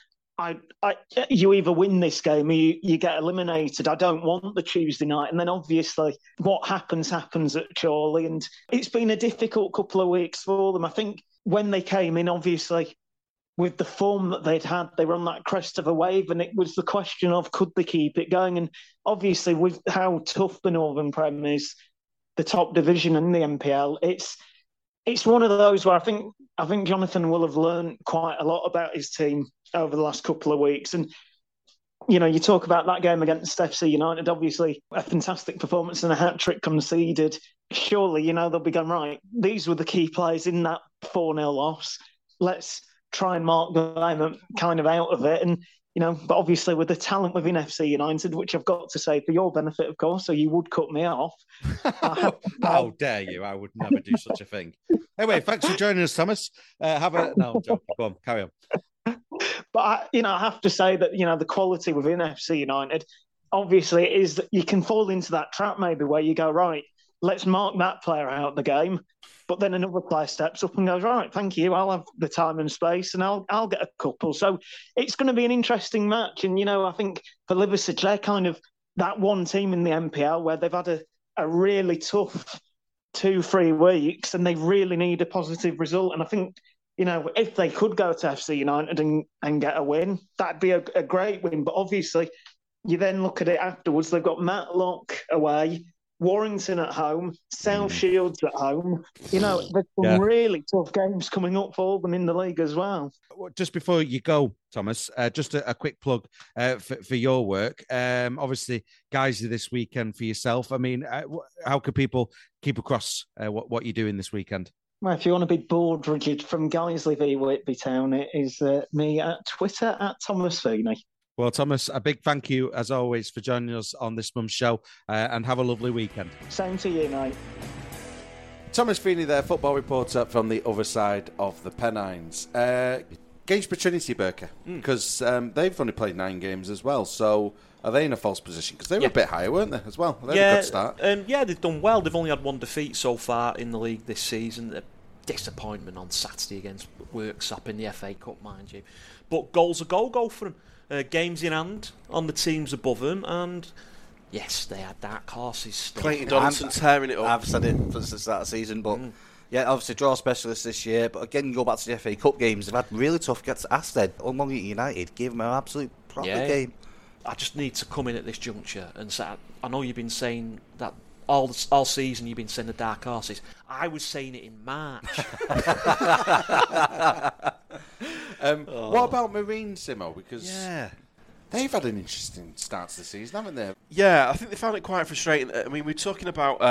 you either win this game or you get eliminated. I don't want the Tuesday night. And then obviously what happens at Chorley. And it's been a difficult couple of weeks for them. I think when they came in, obviously, with the form that they'd had, they were on that crest of a wave. And it was the question of, could they keep it going? And obviously with how tough the Northern Prem is, the top division in the NPL, it's one of those where I think Jonathan will have learned quite a lot about his team over the last couple of weeks. And, you talk about that game against FC United, obviously a fantastic performance and a hat-trick conceded. Surely, they'll be going, right, these were the key players in that 4-0 loss. Let's try and mark them kind of out of it. And, but obviously with the talent within FC United, which I've got to say for your benefit, of course, so you would cut me off. How dare you? I would never do such a thing. Anyway, thanks for joining us, Thomas. No, I'm joking. Go on, carry on. But I have to say that the quality within FC United, obviously, is that you can fall into that trap maybe where you go, right, let's mark that player out of the game, but then another player steps up and goes, right, thank you, I'll have the time and space, and I'll get a couple. So it's going to be an interesting match, and I think for Liversedge, they're kind of that one team in the NPL where they've had a really tough 2-3 weeks, and they really need a positive result. And I think, if they could go to FC United and get a win, that'd be a great win. But obviously, You then look at it afterwards. They've got Matlock away, Warrington at home, South Shields at home. You know, there's some really tough games coming up for them in the league as well. Just before you go, Thomas, just a quick plug for your work. Obviously, Guiseley this weekend for yourself. I mean, how can people keep across what you're doing this weekend? Well, if you want to be bored rigid from Guiseley v Whitby Town, it is me at Twitter at Thomas Feeney. Well, Thomas, a big thank you, as always, for joining us on this month's show, and have a lovely weekend. Same to you, mate. Thomas Feeney there, football reporter from the other side of the Pennines. Gainsborough Trinity, Burker, because they've only played 9 games as well, so are they in a false position? Because they were a bit higher, weren't they, as well? They had a good start. They've done well. They've only had 1 defeat so far in the league this season. A disappointment on Saturday against Worksop in the FA Cup, mind you. But goals a go for them. Games in hand on the teams above them, and yes, they had dark horses still. Clayton Donaldson tearing it up. I've said it since the start of the season, but yeah, obviously draw specialists this year. But again, go back to the FA Cup games. They've had really tough gets at Asted. Unlong United gave them an absolute proper game. I just need to come in at this juncture and say, I know you've been saying that all season. You've been saying the dark horses. I was saying it in March. What about Marine, Simo? Because they've had an interesting start to the season, haven't they? Yeah, I think they found it quite frustrating. I mean, we were talking about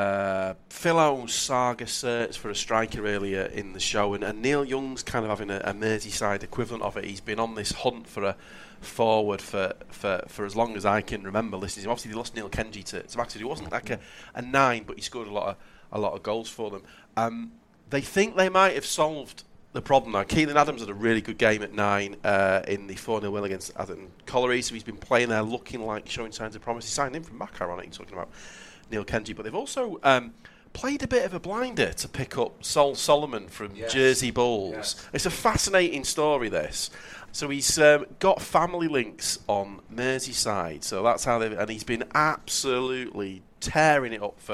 Philo's saga search for a striker earlier in the show, and Neil Young's kind of having a Merseyside equivalent of it. He's been on this hunt for a forward for as long as I can remember listening to him. Obviously, they lost Neil Kenji to Baxter. He wasn't like a 9, but he scored a lot of goals for them. They think they might have solved the problem now. Keelan Adams had a really good game at 9 in the 4-0 win against Atherton Colliery, so he's been playing there looking like showing signs of promise. He signed in from Mac, ironically, talking about Neil Kenji, but they've also played a bit of a blinder to pick up Sol Solomon from Jersey Bulls. Yes. It's a fascinating story, this. So he's got family links on Merseyside, so that's how and he's been absolutely tearing it up for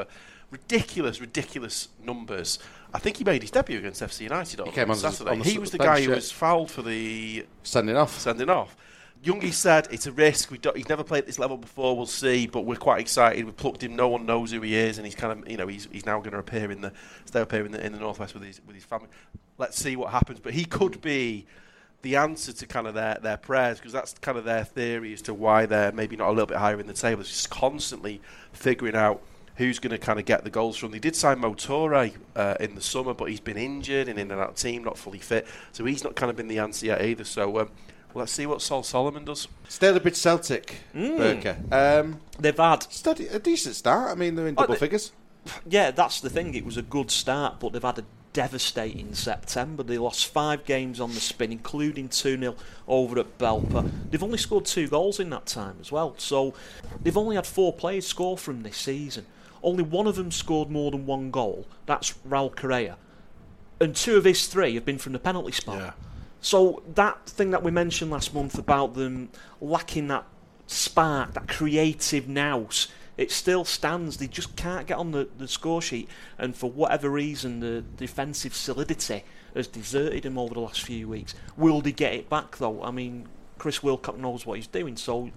ridiculous numbers. I think he made his debut against FC United on Saturday. He was the guy who was fouled for the sending off. Youngie said it's a risk. He's never played at this level before. We'll see, but we're quite excited. We've plucked him. No one knows who he is, and he's kind of, he's now going to appear in the Northwest with his family. Let's see what happens. But he could be the answer to kind of their prayers, because that's kind of their theory as to why they're maybe not a little bit higher in the table. It's just constantly figuring out who's going to kind of get the goals from. They did sign Mo Torre in the summer, but he's been injured and in and out of the team, not fully fit. So he's not kind of been the answer yet either. So let's see what Sol Solomon does. Stalybridge Celtic, Burker. They've had a decent start. I mean, they're in double figures. Yeah, that's the thing. It was a good start, but they've had a devastating September. They lost 5 games on the spin, including 2-0 over at Belper. They've only scored 2 goals in that time as well. So they've only had 4 players score from this season. Only one of them scored more than 1 goal. That's Raul Correa. And 2 of his 3 have been from the penalty spot. Yeah. So that thing that we mentioned last month about them lacking that spark, that creative nous, it still stands. They just can't get on the score sheet. And for whatever reason, the defensive solidity has deserted him over the last few weeks. Will they get it back, though? I mean, Chris Wilcock knows what he's doing, so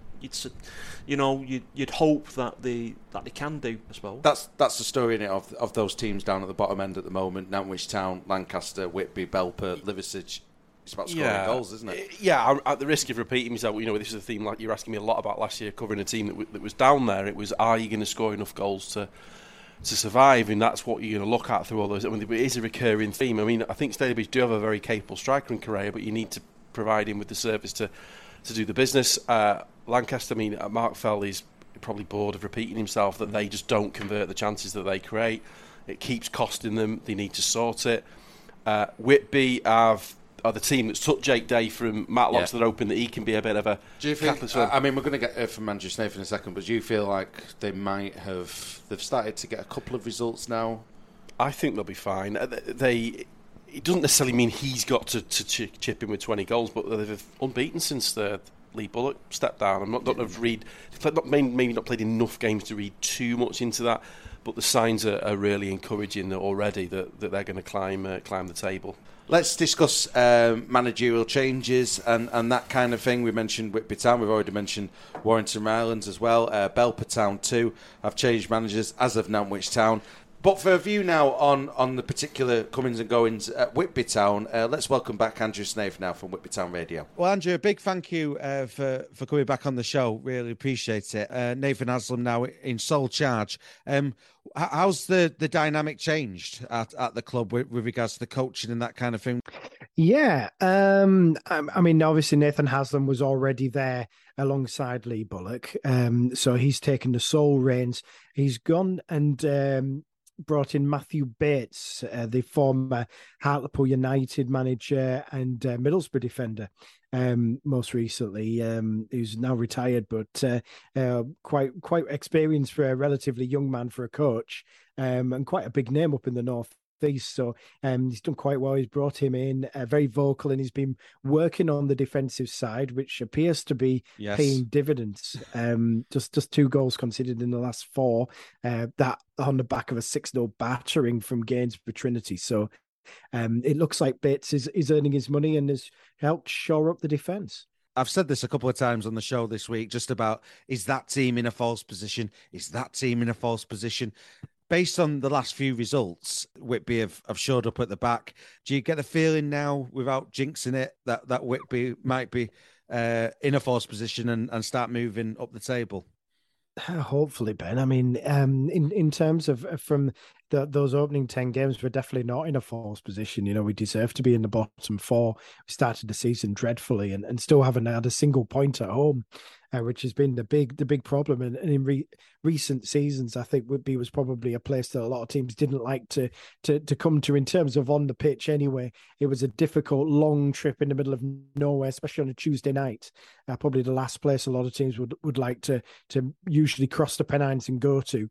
you'd hope that they can do as well. That's the story in it of those teams down at the bottom end at the moment: Nantwich Town, Lancaster, Whitby, Belper, Liversedge. It's about scoring goals, isn't it? Yeah. At the risk of repeating myself, this is a theme like you're asking me a lot about last year, covering a team that was down there. It was, are you going to score enough goals to survive? And that's what you're going to look at through all those. I mean, it is a recurring theme. I mean, I think Stalybridge do have a very capable striker in Correa, but you need to provide him with the service to do the business. Lancaster, Mark Fell is probably bored of repeating himself that they just don't convert the chances that they create. It keeps costing them. They need to sort it. Whitby are the team that's took Jake Day from Matlock, so they're hoping that he can be a bit of a catalyst. We're going to get from Andrew Snaith in a second, but do you feel like they've started to get a couple of results now? I think they'll be fine. It doesn't necessarily mean he's got to chip in with 20 goals, but they've unbeaten since Lee Bullock stepped down. I'm not maybe not played enough games to read too much into that, but the signs are really encouraging already that they're going to climb the table. Let's discuss managerial changes and that kind of thing. We mentioned Whitby Town. We've already mentioned Warrington Rylands as well. Belper Town too have changed managers, as of Nantwich Town. But for a view now on the particular comings and goings at Whitby Town, let's welcome back Andrew Snaith now from Whitby Town Radio. Well, Andrew, a big thank you for coming back on the show. Really appreciate it. Nathan Haslam now in sole charge. How's the dynamic changed at the club with regards to the coaching and that kind of thing? Yeah, I mean, obviously Nathan Haslam was already there alongside Lee Bullock, so he's taken the sole reins. He's gone and brought in Matthew Bates, the former Hartlepool United manager and Middlesbrough defender, most recently, who's now retired, but quite experienced for a relatively young man for a coach, and quite a big name up in the North East. So he's done quite well. He's brought him in, very vocal, and he's been working on the defensive side, which appears to be paying dividends. Just 2 goals conceded in the last 4, that on the back of a 6-0 battering from Gainsborough Trinity. So it looks like Bates is earning his money and has helped shore up the defence. I've said this a couple of times on the show this week, just about, is that team in a false position? Is that team in a false position? Based on the last few results, Whitby have showed up at the back. Do you get the feeling now, without jinxing it, that Whitby might be in a false position and start moving up the table? Hopefully, Ben. I mean, in terms of from those opening 10 games, we're definitely not in a false position. You know, we deserve to be in the bottom 4. We started the season dreadfully and still haven't had a single point at home, which has been the big problem. And in recent seasons, I think Whitby was probably a place that a lot of teams didn't like to come to in terms of on the pitch anyway. It was a difficult, long trip in the middle of nowhere, especially on a Tuesday night. Probably the last place a lot of teams would like to usually cross the Pennines and go to.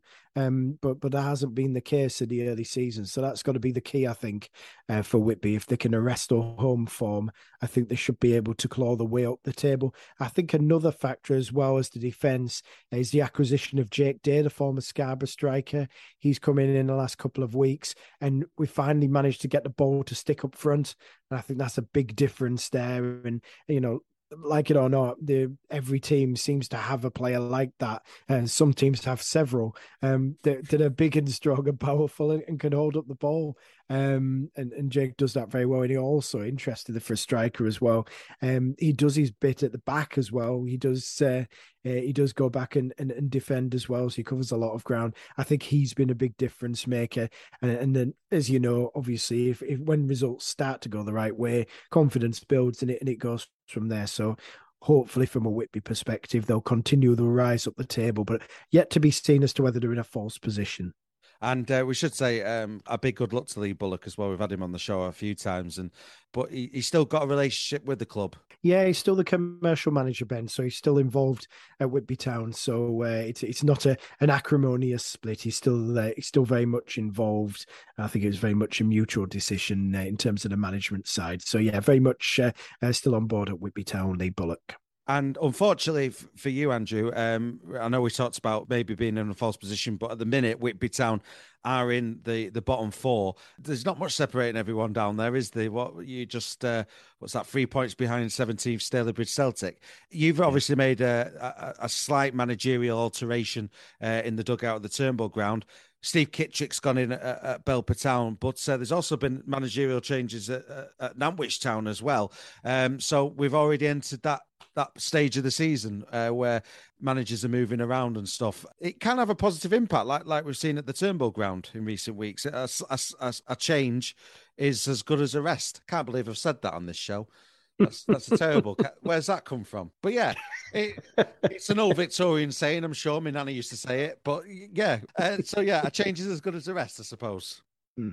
But that hasn't been the case in the early seasons. So that's got to be the key, I think, for Whitby. If they can arrest their home form, I think they should be able to claw the way up the table. I think another factor as well as the defence is the acquisition of Jake Day, the former Scarborough striker. He's come in the last couple of weeks, and we finally managed to get the ball to stick up front. And I think that's a big difference there. And, you know, like it or not, every team seems to have a player like that. And some teams have several that are big and strong and powerful and can hold up the ball. And Jake does that very well. And he also interested for a striker as well. He does his bit at the back as well. He does go back and defend as well. So he covers a lot of ground. I think he's been a big difference maker. And then, as you know, obviously, if when results start to go the right way, confidence builds and it goes from there. So hopefully from a Whitby perspective, they'll continue the rise up the table, but yet to be seen as to whether they're in a false position. And we should say a big good luck to Lee Bullock as well. We've had him on the show a few times, but he's still got a relationship with the club. Yeah, he's still the commercial manager, Ben, so he's still involved at Whitby Town. So it's not an acrimonious split. He's still very much involved. I think it was very much a mutual decision in terms of the management side. So yeah, very much still on board at Whitby Town, Lee Bullock. And unfortunately for you, Andrew, I know we talked about maybe being in a false position, but at the minute, Whitby Town are in the bottom 4. There's not much separating everyone down there, is there? What's that, 3 points behind 17th Stalybridge Celtic? You've obviously made a slight managerial alteration in the dugout at the Turnbull ground. Steve Kittrick's gone in at Belper Town, but there's also been managerial changes at Nantwich Town as well. So we've already entered that stage of the season where managers are moving around and stuff. It can have a positive impact, like we've seen at the Turnbull ground in recent weeks. A change is as good as a rest. Can't believe I've said that on this show. That's a terrible. Where's that come from? But yeah, it's an old Victorian saying. I'm sure my nanny used to say it. But yeah, so yeah, a change is as good as a rest, I suppose.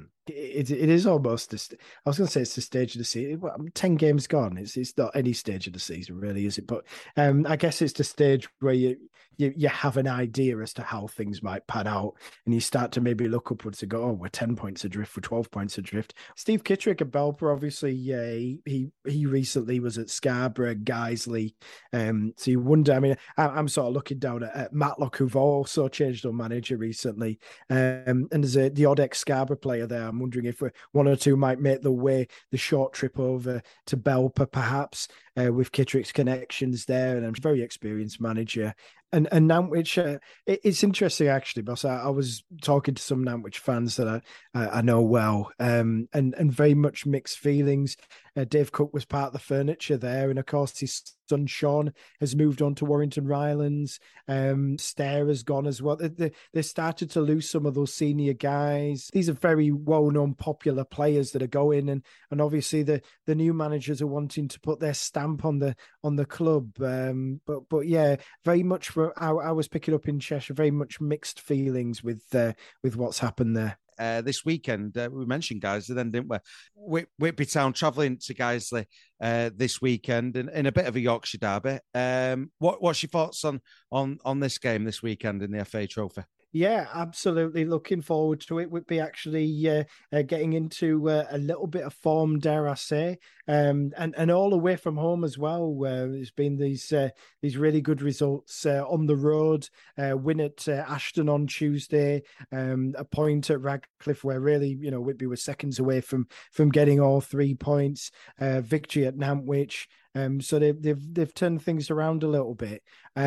It is almost. I was going to say it's the stage of the season. 10 games gone. It's not any stage of the season, really, is it? But I guess it's the stage where you you have an idea as to how things might pan out, and you start to maybe look upwards and go, oh, we're 10 points adrift, we're 12 points adrift. Steve Kittrick at Belper, obviously, he recently was at Scarborough, Guiseley, so you wonder. I mean, I'm sort of looking down at Matlock, who've also changed their manager recently, and there's the odd ex-Scarborough player there. I'm wondering if one or two might make the short trip over to Belper, perhaps, with Kittrick's connections there, and a very experienced manager. And Nantwich, it's interesting actually, boss. I was talking to some Nantwich fans that I know well, and very much mixed feelings. Dave Cook was part of the furniture there, and of course his son Sean has moved on to Warrington Rylands. Stair has gone as well. They started to lose some of those senior guys. These are very well-known, popular players that are going, and obviously the new managers are wanting to put their stamp on the club. But yeah, very much. I was picking up in Cheshire, very much mixed feelings with what's happened there. This weekend, we mentioned Guiseley then, didn't we? Whitby Town travelling to Guiseley this weekend in a bit of a Yorkshire derby. What's your thoughts on this game this weekend in the FA Trophy? Yeah, absolutely. Looking forward to it. Whitby actually getting into a little bit of form, dare I say, and all away from home as well. There's been these really good results on the road. Win at Ashton on Tuesday, a point at Radcliffe where really Whitby was seconds away from getting all 3 points. Victory at Nantwich. So they've turned things around a little bit.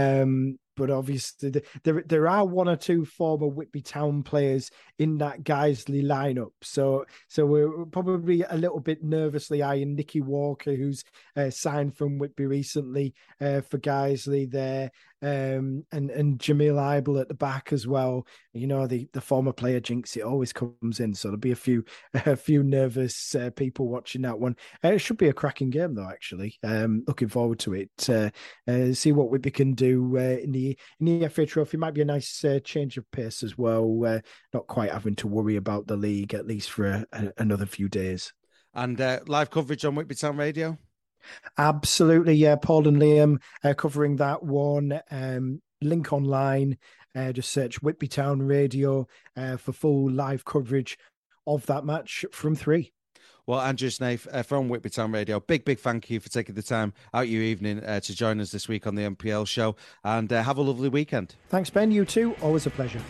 But obviously, there are one or two former Whitby Town players in that Guiseley lineup. So we're probably a little bit nervously eyeing Nicky Walker, who's signed from Whitby recently for Guiseley there, and Jamil Eibel at the back as well. The former player jinx, it always comes in. So there'll be a few nervous people watching that one. It should be a cracking game though. Actually, looking forward to it. See what Whitby can do in the FA Trophy. Might be a nice change of pace as well. Not quite having to worry about the league, at least for another few days. And live coverage on Whitby Town Radio? Absolutely, yeah. Paul and Liam covering that one. Link online. Just search Whitby Town Radio for full live coverage of that match from 3. Well, Andrew Snaith from Whitby Town Radio, big thank you for taking the time out your evening to join us this week on the NPL show, and have a lovely weekend. Thanks, Ben. You too. Always a pleasure.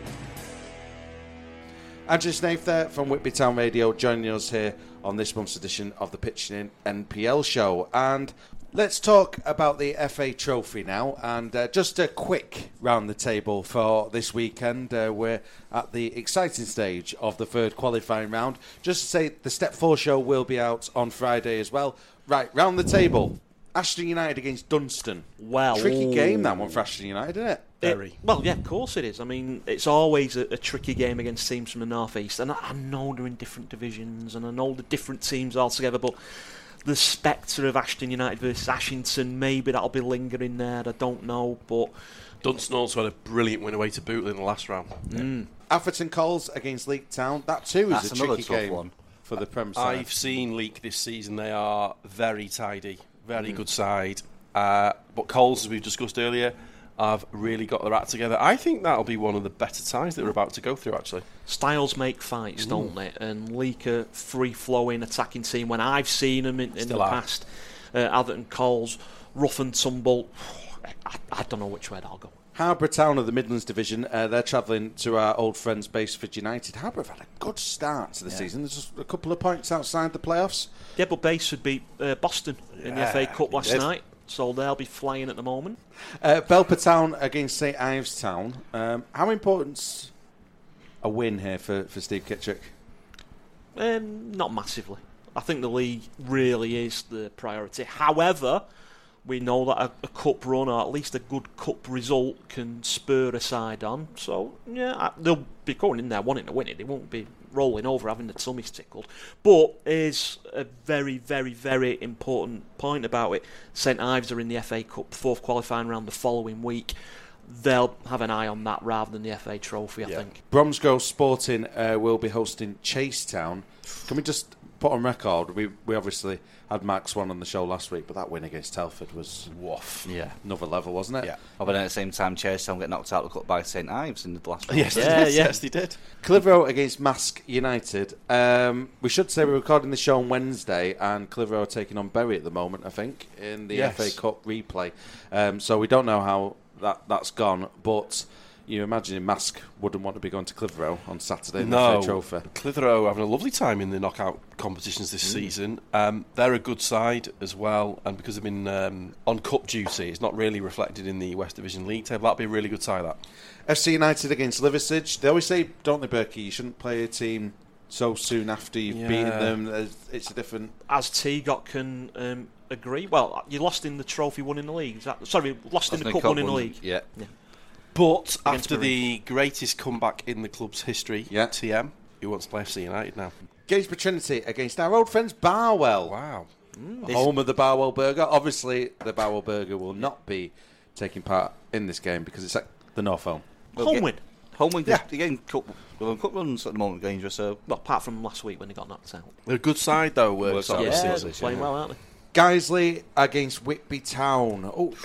Andrew Snaith there from Whitby Town Radio, joining us here on this month's edition of the Pitching In NPL show. And let's talk about the FA Trophy now, and just a quick round the table for this weekend. We're at the exciting stage of the third qualifying round. Just to say, the Step 4 show will be out on Friday as well. Right, round the table. Ashton United against Dunstan. Well, tricky game, that one, for Ashton United, isn't it? Very. Well, yeah, of course it is. I mean, it's always a tricky game against teams from the North East, and I know they're in different divisions, and I know the different teams altogether, but the spectre of Ashton United versus Ashington, maybe that'll be lingering there, I don't know, but Dunstan also had a brilliant win away to Bootle in the last round. Atherton Coles against Leek Town, that too is a tricky game one for the Prem side. I've seen Leek this season. They are very tidy, very good side, but Coles, as we've discussed earlier, have really got their act together. I think that'll be one of the better ties that we're about to go through, actually. Styles make fights, don't they? And Leek are free-flowing, attacking team. When I've seen them in the past, Atherton Coles, rough and tumble, I don't know which way they'll go. Harbour Town of the Midlands Division, they're travelling to our old friends Baseford United. Harbour have had a good start to the season. There's just a couple of points outside the playoffs. Yeah, but Baseford beat Boston in the FA Cup last night, so they'll be flying at the moment. Belper Town against St Ives Town. How important's a win here for Steve Kittrick? Not massively. I think the league really is the priority. However, we know that a cup run, or at least a good cup result, can spur a side on. So, yeah, they'll be going in there wanting to win it. They won't be rolling over, having their tummies tickled. But is a very, very, very important point about it. St Ives are in the FA Cup, fourth qualifying round the following week. They'll have an eye on that rather than the FA Trophy, I think. Bromsgrove Sporting will be hosting Chase Town. Can we just put on record, we obviously had Mark Swan on the show last week, but that win against Telford was another level, wasn't it? Yeah. But then at the same time, Cherrystown get knocked out of the cup by St Ives in the last one. Yes, they did. Clitheroe against Mask United. We should say we're recording the show on Wednesday, and Clitheroe are taking on Bury at the moment, I think, in the FA Cup replay. So we don't know how that's gone, but you imagine Mask wouldn't want to be going to Clitheroe on Saturday in the FA Trophy. Clitheroe having a lovely time in the knockout competitions this season. They're a good side as well, and because they've been on cup duty, it's not really reflected in the West Division League table. That'd be a really good side, that. FC United against Liversedge. They always say, don't they, Berkey, you shouldn't play a team so soon after you've beaten them. It's a different... As T-Got can agree. Well, you lost in the trophy, won in the league. Lost in the cup, won in the league. Yeah. But after the greatest comeback in the club's history, TM, who wants to play FC United now? Gainsborough Trinity against our old friends Barwell. Wow. Home of the Barwell Burger. Obviously, the Barwell Burger will not be taking part in this game because it's at the North Home. Home win. Home win. Yeah. Again, cup runs at the moment, Gainsborough. So, well, apart from last week when they got knocked out. They're a good side, though. They're playing well, aren't they? Guiseley against Whitby Town.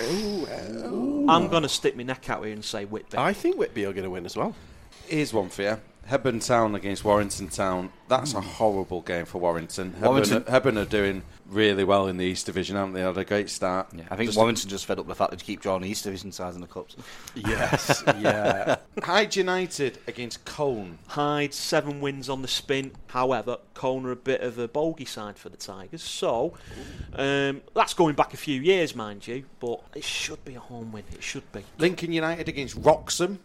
I'm going to stick my neck out here and say Whitby. I think Whitby are going to win as well. Here's one for you. Hebburn Town against Warrington Town. That's a horrible game for Warrington. Hebburn are doing really well in the East Division, haven't they? Had a great start. Yeah, I think Warrington just fed up the fact that they keep drawing East Division sides in the cups. Yes, yeah. Hyde United against Colne. Hyde, 7 wins on the spin. However, Colne are a bit of a bogey side for the Tigers. So, that's going back a few years, mind you, but it should be a home win. It should be. Lincoln United against Wroxham.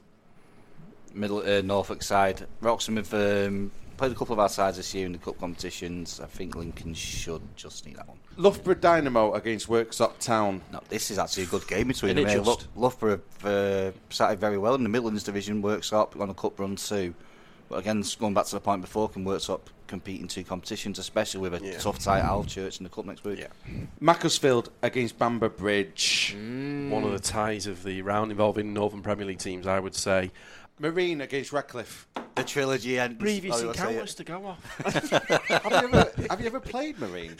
Norfolk side. Wroxham have played a couple of our sides this year in the cup competitions. I think Lincoln should just need that one. Loughborough Dynamo against Worksop Town. No, this is actually a good game between them. Loughborough have started very well in the Midlands division. Worksop on a cup run too. But again, going back to the point before, can Worksop compete in 2 competitions, especially with a tough tie at Alchurch in the cup next week? Yeah. Macclesfield against Bamber Bridge. One of the ties of the round involving Northern Premier League teams, I would say. Marine against Redcliffe. The trilogy ends. Previous encounters to go off. Have you ever played Marine?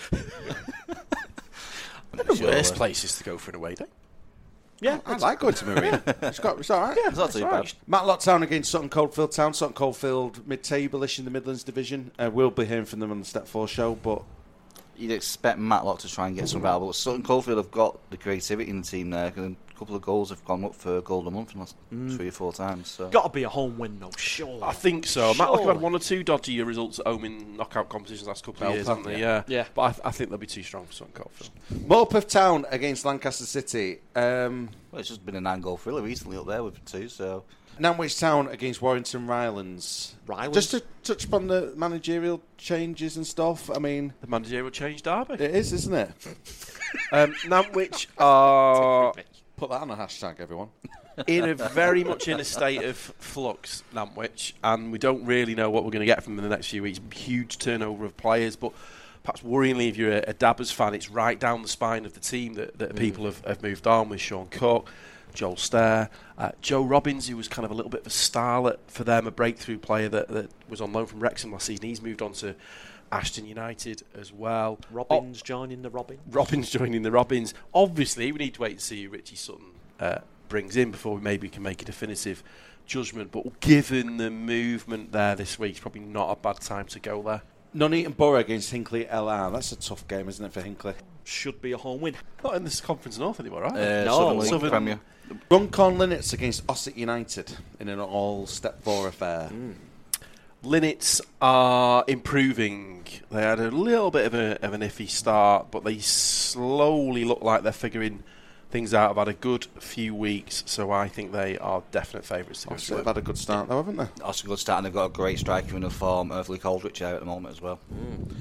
The worst places to go for an away day. Yeah, I like going to Marine. It's all right. Yeah, it's not too bad. Matlock Town against Sutton Coldfield Town. Sutton Coldfield mid-table-ish in the Midlands Division. We'll be hearing from them on the Step 4 show, but you'd expect Matlock to try and get some value. But Sutton Coldfield have got the creativity in the team there. A couple of goals have gone up for goal of the month in the last 3 or 4 times. So. Got to be a home win, though, surely. I think so. Matlock have had 1 or 2 dodgy results at home in knockout competitions last couple of years, haven't they? Yeah. But I think they'll be too strong for Sutton Coldfield. Morpeth Town against Lancaster City. Well, it's just been a 9-goal thriller recently up there with 2, so... Nantwich Town against Warrington Rylands. Just to touch upon the managerial changes and stuff, I mean... The managerial change derby? It is, isn't it? Nantwich are... Put that on a hashtag, everyone. Very much in a state of flux, Nantwich, and we don't really know what we're going to get from them in the next few weeks. Huge turnover of players, but perhaps worryingly, if you're a Dabbers fan, it's right down the spine of the team that people have moved on with. Sean Cook, Joel Stair, Joe Robbins, who was kind of a little bit of a starlet for them, a breakthrough player that was on loan from Wrexham last season. He's moved on to Ashton United as well. Robins joining the Robins. Robins joining the Robins. Obviously, we need to wait and see who Richie Sutton brings in before we maybe can make a definitive judgment. But given the movement there this week, it's probably not a bad time to go there. Nuneaton Borough against Hinckley LR. That's a tough game, isn't it, for Hinckley? Should be a home win. Not in this Conference North anymore, right? No, Southern Premier. Runcorn Linnets against Ossett United in an all-Step 4 affair. Linnets are improving. They had a little bit of an iffy start, but they slowly look like they're figuring things out. Have had a good few weeks, so I think they are definite favourites to go they've had a good start, though, haven't they? That's a good start, and they've got a great striker in the form of Luke Aldrich there at the moment as well.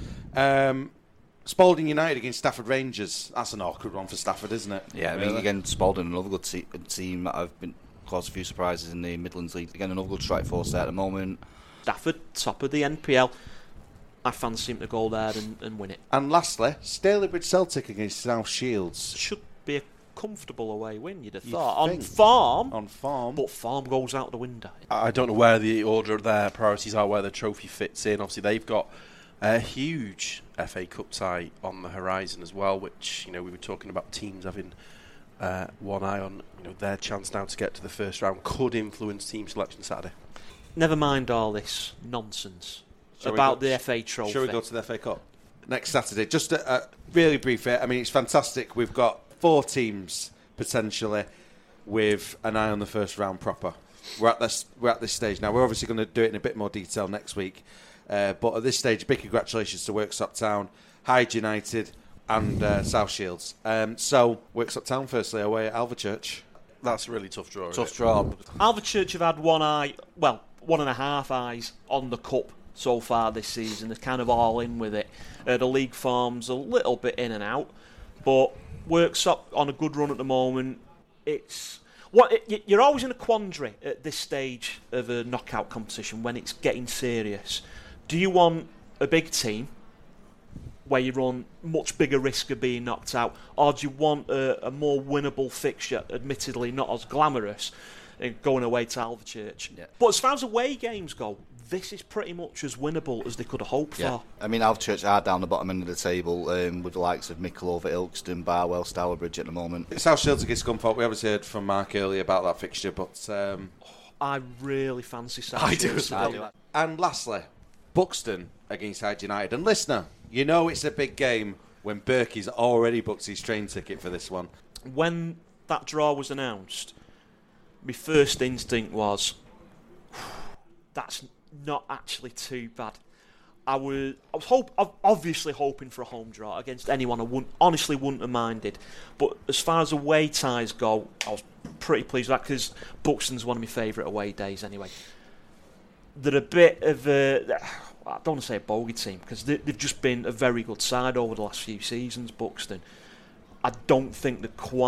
Spalding United against Stafford Rangers. That's an awkward one for Stafford, isn't it? Yeah, I mean, again, Spalding, another good team that have been caused a few surprises in the Midlands League. Again, another good strike force there at the moment. Stafford, top of the NPL. I fancy him to go there and win it. And lastly, Stalybridge Celtic against South Shields. Should be a comfortable away win, you'd have thought. On farm. But farm goes out the window. I don't know where the order of their priorities are, where the trophy fits in. Obviously, they've got A huge FA Cup tie on the horizon as well, which, we were talking about teams having one eye on, their chance now to get to the first round could influence team selection Saturday. Never mind all this nonsense about the FA Trophy. Shall we go to the FA Cup? Next Saturday. Just a really brief. I mean, it's fantastic. We've got 4 teams potentially with an eye on the first round proper. We're at this stage now. We're obviously going to do it in a bit more detail next week. But at this stage, big congratulations to Worksop Town, Hyde United and South Shields. So, Worksop Town firstly away at Alvechurch. That's a really tough draw. Tough draw. Alvechurch have had one eye, well, 1.5 eyes on the cup so far this season. They're kind of all in with it. The league form's a little bit in and out, but Worksop on a good run at the moment. You're always in a quandary at this stage of a knockout competition when it's getting serious. Do you want a big team where you run much bigger risk of being knocked out, or do you want a more winnable fixture, admittedly not as glamorous, going away to Alvechurch? Yeah. But as far as away games go, this is pretty much as winnable as they could have hoped for. I mean, Alvechurch are down the bottom end of the table with the likes of Mickle over Ilkeston, Barwell, Stourbridge at the moment. South Shields against Scunthorpe. We obviously heard from Mark earlier about that fixture, but I really fancy South Shields. I do. And lastly, Buxton against Hyde United. And listener, you know it's a big game when Berkey's already booked his train ticket for this one. When that draw was announced, my first instinct was, that's not actually too bad. I was obviously hoping for a home draw against anyone. I honestly wouldn't have minded. But as far as away ties go, I was pretty pleased with that because Buxton's one of my favourite away days anyway. They're a bit of I don't want to say a bogey team because they've just been a very good side over the last few seasons, Buxton. I don't think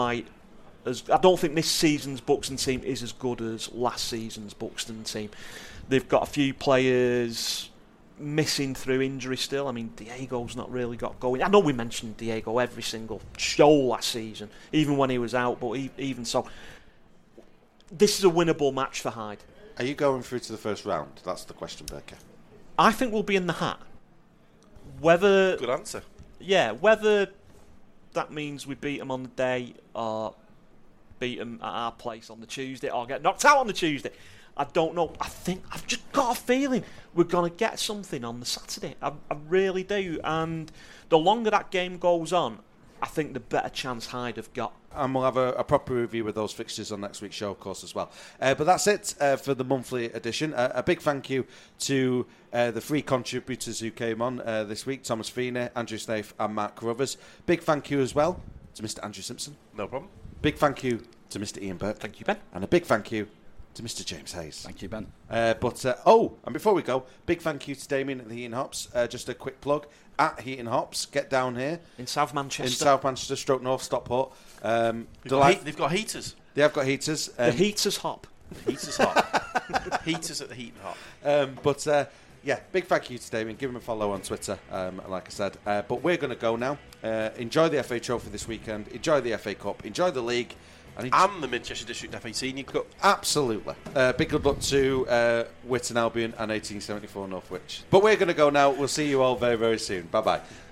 this season's Buxton team is as good as last season's Buxton team. They've got a few players missing through injury still. I mean, Diego's not really got going. I know we mentioned Diego every single show last season, even when he was out, but even so, this is a winnable match for Hyde. Are you going through to the first round? That's the question, Berker. I think we'll be in the hat. Whether good answer. Yeah, whether that means we beat them on the day or beat them at our place on the Tuesday or get knocked out on the Tuesday, I don't know. I think I've just got a feeling we're going to get something on the Saturday. I really do. And the longer that game goes on, I think the better chance Hyde have got. And we'll have a proper review of those fixtures on next week's show, of course, as well. But that's it for the monthly edition. A big thank you to the 3 contributors who came on this week, Thomas Feeney, Andrew Snaith and Mark Carruthers. Big thank you as well to Mr. Andrew Simpson. No problem. Big thank you to Mr. Ian Burke. Thank you, Ben. And a big thank you to Mr. James Hayes. Thank you, Ben. And before we go, big thank you to Damien at the Heaton Hops. Just a quick plug at Heaton Hops. Get down here in South Manchester. In South Manchester, stroke North Stockport. They've got heaters. They have got heaters. The Heaters Hop. Heaters Hop. Heaters at the Heaton Hop. Big thank you to Damien. Give him a follow on Twitter, like I said. But we're going to go now. Enjoy the FA Trophy this weekend. Enjoy the FA Cup. Enjoy the league. And the Manchester District FA Senior Cup. Absolutely. Big good luck to Witton Albion and 1874 Northwich. But we're going to go now. We'll see you all very, very soon. Bye-bye.